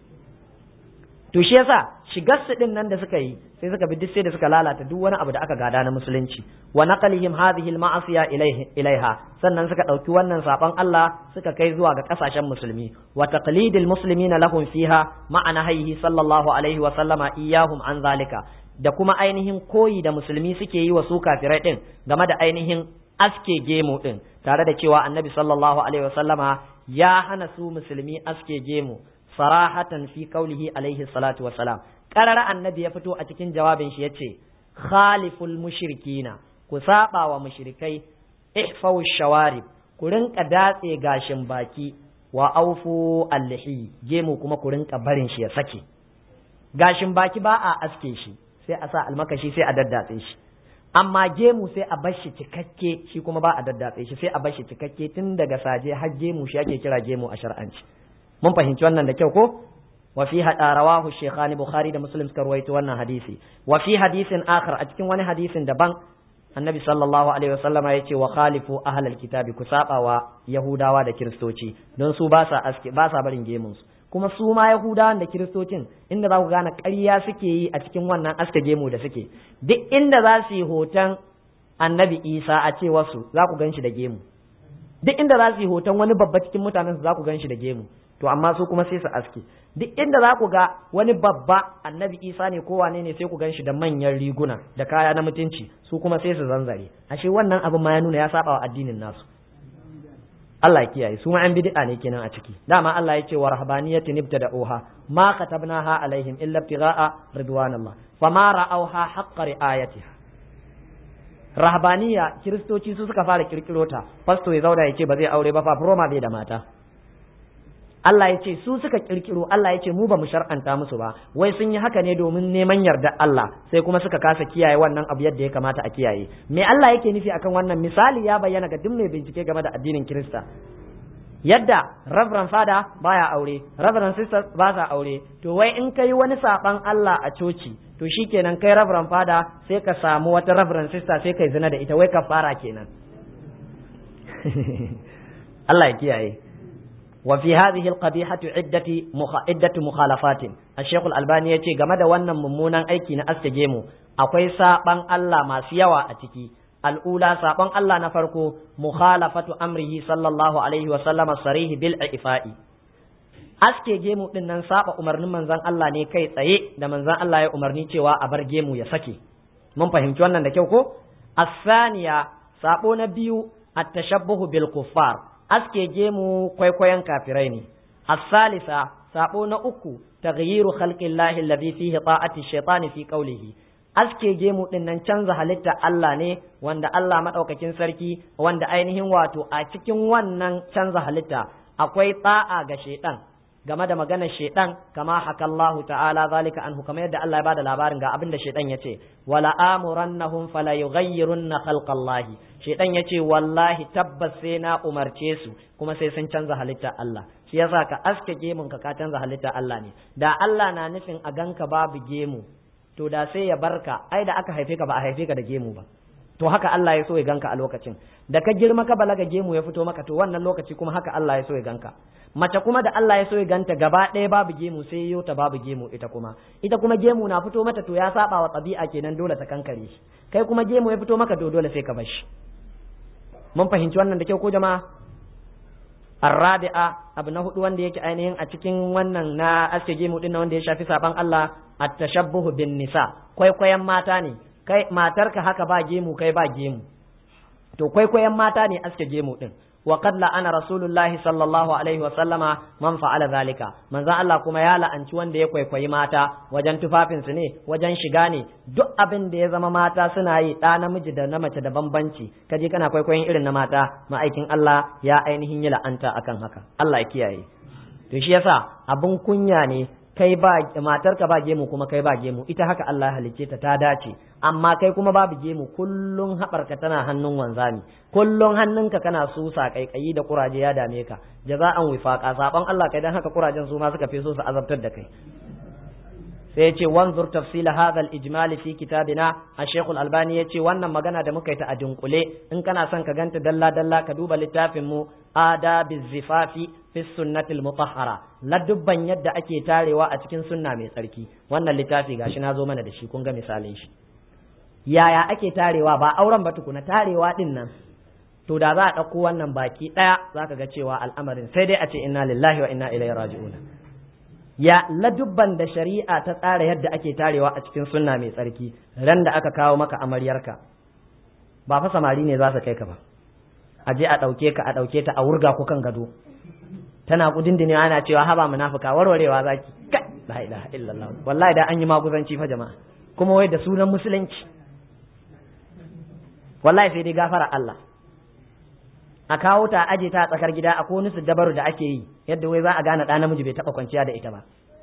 to shi yasa shigar su din nan da suka yi sai suka bi duk sai da suka lalata duk wani abu da aka gada na musulunci wa naqalihim hadhihi al-ma'asiya ilaiha sannan suka dauki wannan saban Allah suka kai zuwa ga kasashen musulmi wa taqlidil muslimina lahum fiha ma'ana hayhi sallallahu alaihi wa sallama iyahum an zalika da kuma ainihin koyi da musulmi suke yi wa su kafirai din game da ainihin aske gemu din tare da cewa annabi sallallahu alaihi wa sallama ya hana su musulmi aske gemu sarahatan fi qawlihi alaihi salatu wa salam qarara annabi ya fito a cikin jawabin shi yace khaliful mushrikina ku saba wa mushrikai ihfaw shawarib ku rinka datse gashin baki wa aufu allihi gemu kuma ku rinka barin shi ya sake gashin baki ba a aske shi sai a sa almakashi sai a daddatse shi amma gemu sai a bar shi cikakke shi kuma ba a daddatse shi sai a bar shi cikakke tun daga saje har gemu shi ake kira gemu a shar'anci mun fahimci wannan da kyau ko wa fi rawahu shaykhani bukhari da muslim suka rawaito wannan hadisi wa fi hadisin akhar a cikin wani hadisin daban annabi sallallahu alaihi wasallama yace wa khalifu ahlal kitabi ku saba wa yahudawa da kiristoci don su ba sa aske ba sa barin gemun su kuma su ma yahudawan da kiristocin inda za ku gane ƙarya suke yi a cikin wannan aske gemu da suke duk inda za su yi hoton annabi isa a ce wasu za ku gan shi da gemu duk inda za su yi hoton wani babba cikin mutanen su za ku gan shi da gemu to amma su kuma sai su aske duk inda za ku ga wani babba annabi isa ne ko wane ne sai ku gan shi da manyan riguna da kaya na mutunci su kuma sai su zanzare ashe wannan abin ma ya nuna ya saba wa addinin nasu Allah ya kiyaye su ma an bid'a ne kenan a ciki dama Allah ya ce wa rahbaniyatin ibtada'uha ma katabnaha alaihim illa ibtigha'a ridwanillah fama ra'awha haqqa ri'ayatiha rahbaniya kiristoci su suka fara kirkiro ta fasto ya zauna ya ce ba zai aure ba fa roma bai da mata Allah ya ce su suka kirkiro Allah ya ce mu ba mu shar'anta musu ba wai sun yi haka ne domin neman yarda Allah sai kuma suka kasa kiyaye wannan abu yadda ya kamata a kiyaye me Allah yake nufi akan wannan misali ya bayyana ga duk mai bincike game da addinin Kirista yadda Reverend Father baya aure Reverend Sister ba sa aure to wai in kai wani saban Allah a coci to shikenan kai Reverend Father sai ka samu wata Reverend Sister sai kai zina da ita wai kafara kenan Allah ya kiyaye وفي هذه القبيحة عدة مخ... عدة مخالفات الشيخ الألباني يتي game da wannan mummunan aiki na aske gemu akwai saban Allah masu yawa a ciki al'ula saban Allah na farko mukhalafatu amrihi sallallahu alaihi wa sallama sarih bil ifa'i aske gemu din nan saba umarnin manzon Allah ne kai tsaye da manzon Allah ya umarni cewa a bar gemu ya sake mun fahimci wannan da kyau ko asaniya sabo na biyu at-tashabbuhu bil kuffar aske gemu kwaikwayon kafirai ne as-salisa sabo na uku taghyiru khalqillahi alladhi fihi ta'ati ash-shaytani fi qawlihi aske gemu din nan canza halitta Allah ne wanda Allah madaukakin sarki wanda ainihin wato a cikin wannan canza halitta akwai ta'a ga shaytan game da maganar shaytan kama hakallahu ta'ala zalika anhu kamar yadda Allah ya bada labarin ga abin da shaytan yace wala amurannahum fala yughayyirunna khalqallahi shaytan yace wallahi tabbas sai na umarce su kuma sai sun canza halitta Allah shi yasa ka aske gemun ka ka canza halitta Allah ne da Allah na nufin a ganka babu gemu to da sai ya barka ai da aka haife ka ba a haife ka da gemu ba to haka Allah ya so ya ganka a lokacin da ka girma ka balaga gemu ya fito maka to wannan lokaci kuma haka Allah ya so ya ganka mace kuma da Allah ya so ya ganta gaba ɗaya babu gemu sai yau ta babu gemu ita kuma ita kuma gemu na fito mata to ya saba wa ɗabi'a kenan dole ta kankare shi kai kuma gemu ya fito maka to dole sai ka bar shi mun fahimci wannan da kyau ko jama'a arrabi'a abu na hudu wanda yake ainihin a cikin wannan na aske gemu din wanda ya shafi saban Allah at-tashabbuhu bin nisa kwaikwayon mata ne kai matarka haka ba gemu kai ba gemu to kwaikwayon mata ne aske gemu din wa qad la'ana rasulullahi sallallahu alaihi wa sallama man fa'ala zalika manzo Allah kuma ya la'anci wanda ya kwaikwayi mata wajen tufafin su ne wajen shiga ne duk abin da ya zama mata suna yi da namiji da na mace da bambanci kaje kana kwaikwayon irin na mata ma'aikin Allah ya ainihin yi la'anta akan haka Allah ya kiyaye to shi yasa abun kunya ne kai ba matarka ba gemu kuma kai ba gemu ita haka Allah halicce ta ta dace amma kai kuma babu gemu kullun haɓarka tana hannun wanzami kullun hannunka kana susa kaikayi da kuraje ya dame ka jaza'an wifaqa saban Allah kai dan haka kurajen su ma suka fi so su azabtar da kai sai yace wanzur tafsila hadha al-ijmal fi kitabina al-shaykh al-albani yace wannan magana da muka yi ta a dunkule in kana son ka ganta dalla dalla ka duba littafin mu adabiz zifafi fi sunnati al-mutahhara ladubban yadda ake tarewa a cikin sunna mai tsarki wannan littafi gashi na zo mana da shi kun ga misalin shi yaya ake tarewa ba auren ba tukuna tarewa din nan to da za a ɗauko wannan baki ɗaya za ka ga cewa al'amarin sai dai a ce inna lillahi wa inna ilaihi raji'un ya ladubban da shari'a ta tsara yadda ake tarewa a cikin sunna mai tsarki ran da aka kawo maka amaryarka ba fa samari ne za su kai ka ba a je a ɗauke ka a ɗauke ta a wurga ku kan gado tana kudindine ana cewa haba munafika warwarewa zaki kai la ilaha illallah wallahi da an yi maguzanci fa jama'a kuma wai da sunan musulunci wallahi sai dai gafara Allah a kawo ta aje ta a tsakar gida a koni su dabaru da ake yi yadda wai za a gane ɗa namiji bai taɓa kwanciya da ita ba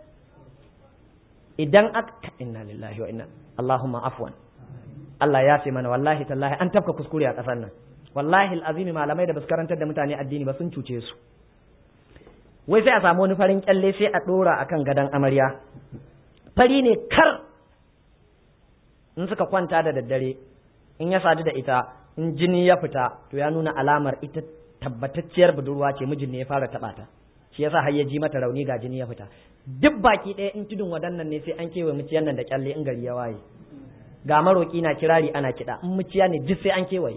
idan aka inna lillahi wa inna Allahumma afwan Allah ya fi mana wallahi tallahi an tafka kuskure a ƙasar nan wallahi alazimi malamai da basu karantar da mutane addini ba sun cuce su wai sai a samu wani farin kyalle sai a ɗora akan gadon amarya fari ne kar in suka kwanta da daddare in ya sadu da ita in jini ya fita to ya nuna alamar ita tabbatacciyar budurwa ce mijin ne ya fara taɓa ta shi yasa har ya ji mata rauni ga jini ya fita duk baki ɗaya in tudun wadannan ne sai an kewaye muciyan nan da kyalle in gari ya waye ga maroki na kirari ana kiɗa in muciya ne duk sai an kewaye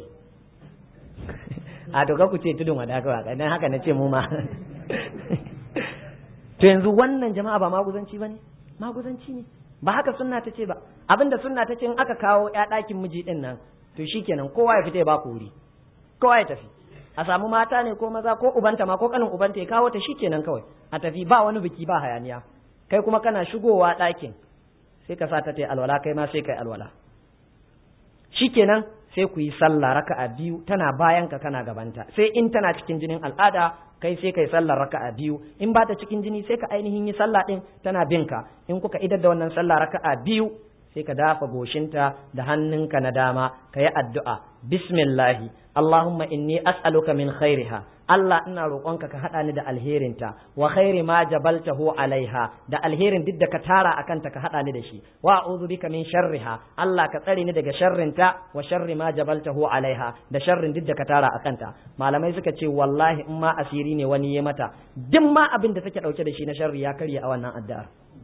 a to ku ce tudun wada kawai dan haka na ce mu ma to yanzu wannan jama'a ba maguzanci bane maguzanci ne ba haka sunna ta ce ba abinda sunna ta ce in aka kawo ya ɗakin miji ɗin nan to shikenan kowa ya fita ya ba ku wuri kowa ya tafi a samu mata ne ko maza ko ubanta ma ko kanin ubanta ya kawo ta shikenan kawai a tafi ba wani biki ba hayaniya kai kuma kana shigowa ɗakin sai ka sa ta ta alwala kai ma sai kai alwala shikenan sai ku yi sallah raka'a biyu tana bayan ka kana gabanta sai in tana cikin jinin al'ada kai sai kai sallar raka'a biyu in ba ta cikin jini sai ka ainihin yi sallah din tana bin ka in kuka idar da wannan sallah raka'a biyu sai ka dafa goshinta da hannunka na dama ka yi addu'a bismillahi Allahumma inni as'aluka min khairiha Allah ina roƙonka ka haɗa ni da alherinta wa khairi ma jabaltahu alaiha da alherin duk da ka tara akan ta ka haɗa ni da shi wa a'udhu bika min sharriha Allah ka tsare ni daga sharrinta wa sharri ma jabaltahu alaiha da sharrin duk da ka tara akan ta malamai suka ce wallahi in ma asiri ne wani ya mata duk ma abin da take dauke da shi na sharri ya karye a wannan addu'a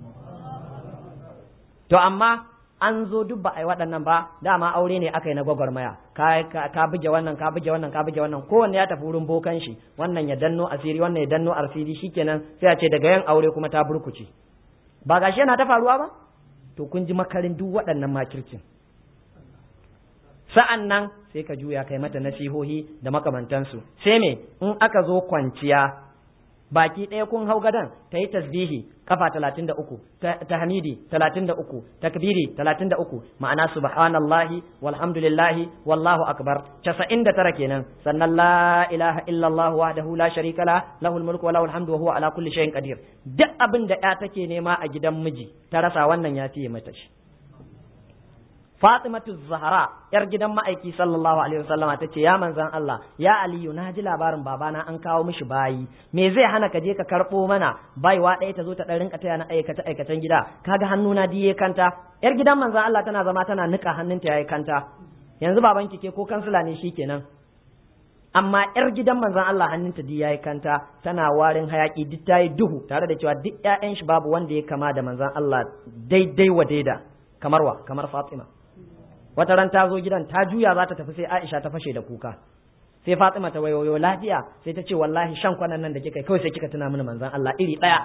to amma an zo duk ba a yi waɗannan ba dama aure ne aka yi na gwagwarmaya ka ka buge wannan ka buge wannan ka buge wannan kowanne ya tafi wurin bokan shi wannan ya danno asiri wannan ya danno asiri shikenan sai a ce daga yan aure kuma ta burkuce ba gashi yana ta faruwa ba to kun ji makarin duk waɗannan makircin sa'an nan sai ka juya kai mata nasihohi da makamantansu sai me in aka zo kwanciya baki ɗaya kun hau gadon ta yi tasbihi kafa talatin da uku tahmidi talatin da uku takbiri talatin da uku ma'ana subhanallahi walhamdulillahi wallahu akbar casa'in da tara kenan sannan la ilaha illallah wahdahu la sharika la lahul mulku wa lahul hamdu wa huwa ala kulli shay'in qadir duk abin da ya take nema a gidan miji ta rasa wannan ya fiye mata shi Fatimatu Zahra yar gidan ma'aiki sallallahu alaihi wasallam ta ce ya manzan Allah ya Aliyu na ji labarin babana an kawo mishi bayi me zai hana ka je ka karbo mana baiwa ɗaya ta zo ta ɗan rinka taya na aikata aikatan gida kaga hannuna diye kanta yar gidan manzan Allah tana zama tana nika hannunta yayi kanta yanzu babanki ke ko kansila ne shikenan amma yar gidan manzan Allah hannunta di yayi kanta tana warin hayaki duk tayi duhu tare da cewa duk ƴaƴan shi babu wanda ya kama da manzan Allah daidai wa daida kamar wa kamar Fatima wata ran ta zo gidan ta juya za ta tafi sai Aisha ta fashe da kuka sai Fatima ta wayoyo lafiya sai ta ce wallahi shan kwanan nan da kika kawai sai kika tuna mini manzon Allah iri daya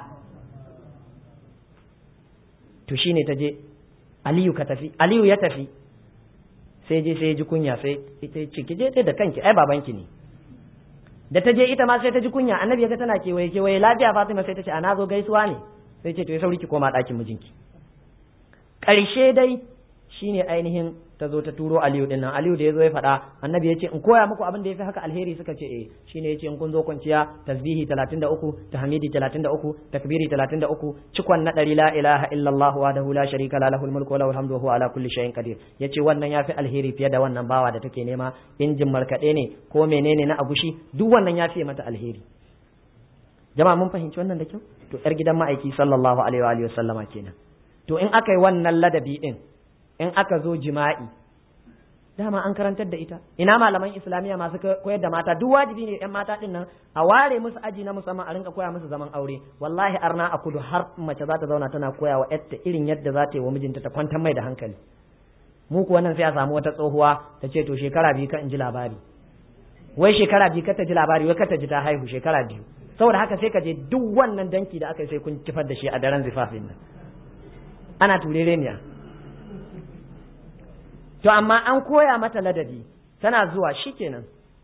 to shine ta je Aliyu ka tafi Aliyu ya tafi sai je sai ya ji kunya sai ita ce ki je da kanki ai babanki ne da ta je ita ma sai ta ji kunya annabi ya ga tana kewaye kewaye lafiya Fatima sai ta ce ana zo gaisuwa ne sai ce to ya sauri ki koma ɗakin mijinki ƙarshe dai shine ainihin ta zo ta turo Aliyu din nan Aliyu da ya zo ya faɗa annabi ya ce in koya muku abin da ya fi haka alheri suka ce eh shine ya ce in kun zo kwanciya tasbihi talatin da uku tahmidi talatin da uku takbiri talatin da uku cikon na ɗari la ilaha illallah wahdahu la sharika la lahul mulku wa lahul hamdu wa huwa ala kulli shay'in qadir yace wannan yafi alheri fiye da wannan bawa da take nema injin markaɗe ne ko menene na agushi duk wannan ya fiye mata alheri jama'a mun fahimci wannan da kyau to yar gidan ma'aiki sallallahu alaihi wa alihi wa sallama kenan to in aka yi wannan ladabi din in aka zo jima'i dama an karantar da ita ina malaman islamiyya masu koyar da mata duk wajibi ne yan mata din nan a ware musu aji na musamman a rinka koya musu zaman aure wallahi arna a kudu har mace za ta zauna tana koya wa yarta irin yadda za ta yi wa mijinta ta kwantar mai da hankali mu kuwa nan sai a samu wata tsohuwa ta ce to shekara biyu ka in ji labari wai shekara biyu ka ta ji labari wai ka ta ji ta haihu shekara biyu saboda haka sai ka je duk wannan danki da aka yi sai kun kifar da shi a daren zifafin nan ana turereniya to amma an koya mata ladabi tana zuwa shikenan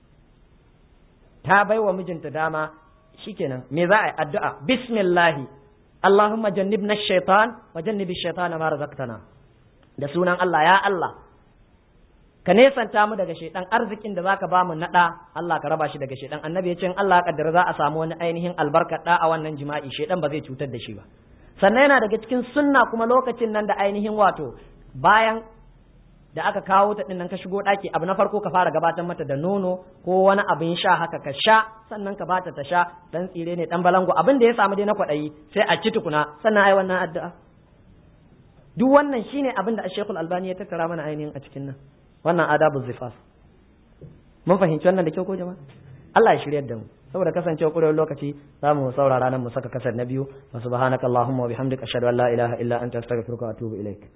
ta baiwa mijinta dama shikenan me za a yi addu'a bismillah Allahumma jannibna ash-shaytan wa jannibi ash-shaytana ma razaqtana da sunan Allah ya Allah ka nesanta mu daga shaytan arzikin da zaka ba mu nada Allah ka raba shi daga shaytan annabi ya ce in Allah ya kaddara za a samu wani ainihin albarka da a wannan jima'i shaytan ba zai cutar da shi ba sannan yana daga cikin sunna kuma lokacin nan da ainihin wato bayan da aka kawo ta dinnan ka shigo daki abu na farko ka fara gabatar mata da nono ko wani abin sha haka ka sha sannan ka bata ta sha dan tsire ne dan balango abin da ya samu dai na kwadayi sai a ci tukuna sannan ai wannan addu'a duk wannan shine abin da Sheikhul Albani ya tattara mana ainihin a cikin nan wannan adabu zifaf mun fahimci wannan da kyau ko jama'a Allah ya shiryar da mu saboda kasancewa kurewar lokaci za mu saurara nan mu saka kasar na biyu wa subhanakallahumma wa bihamdika ashhadu an la ilaha illa anta astaghfiruka wa atubu ilaik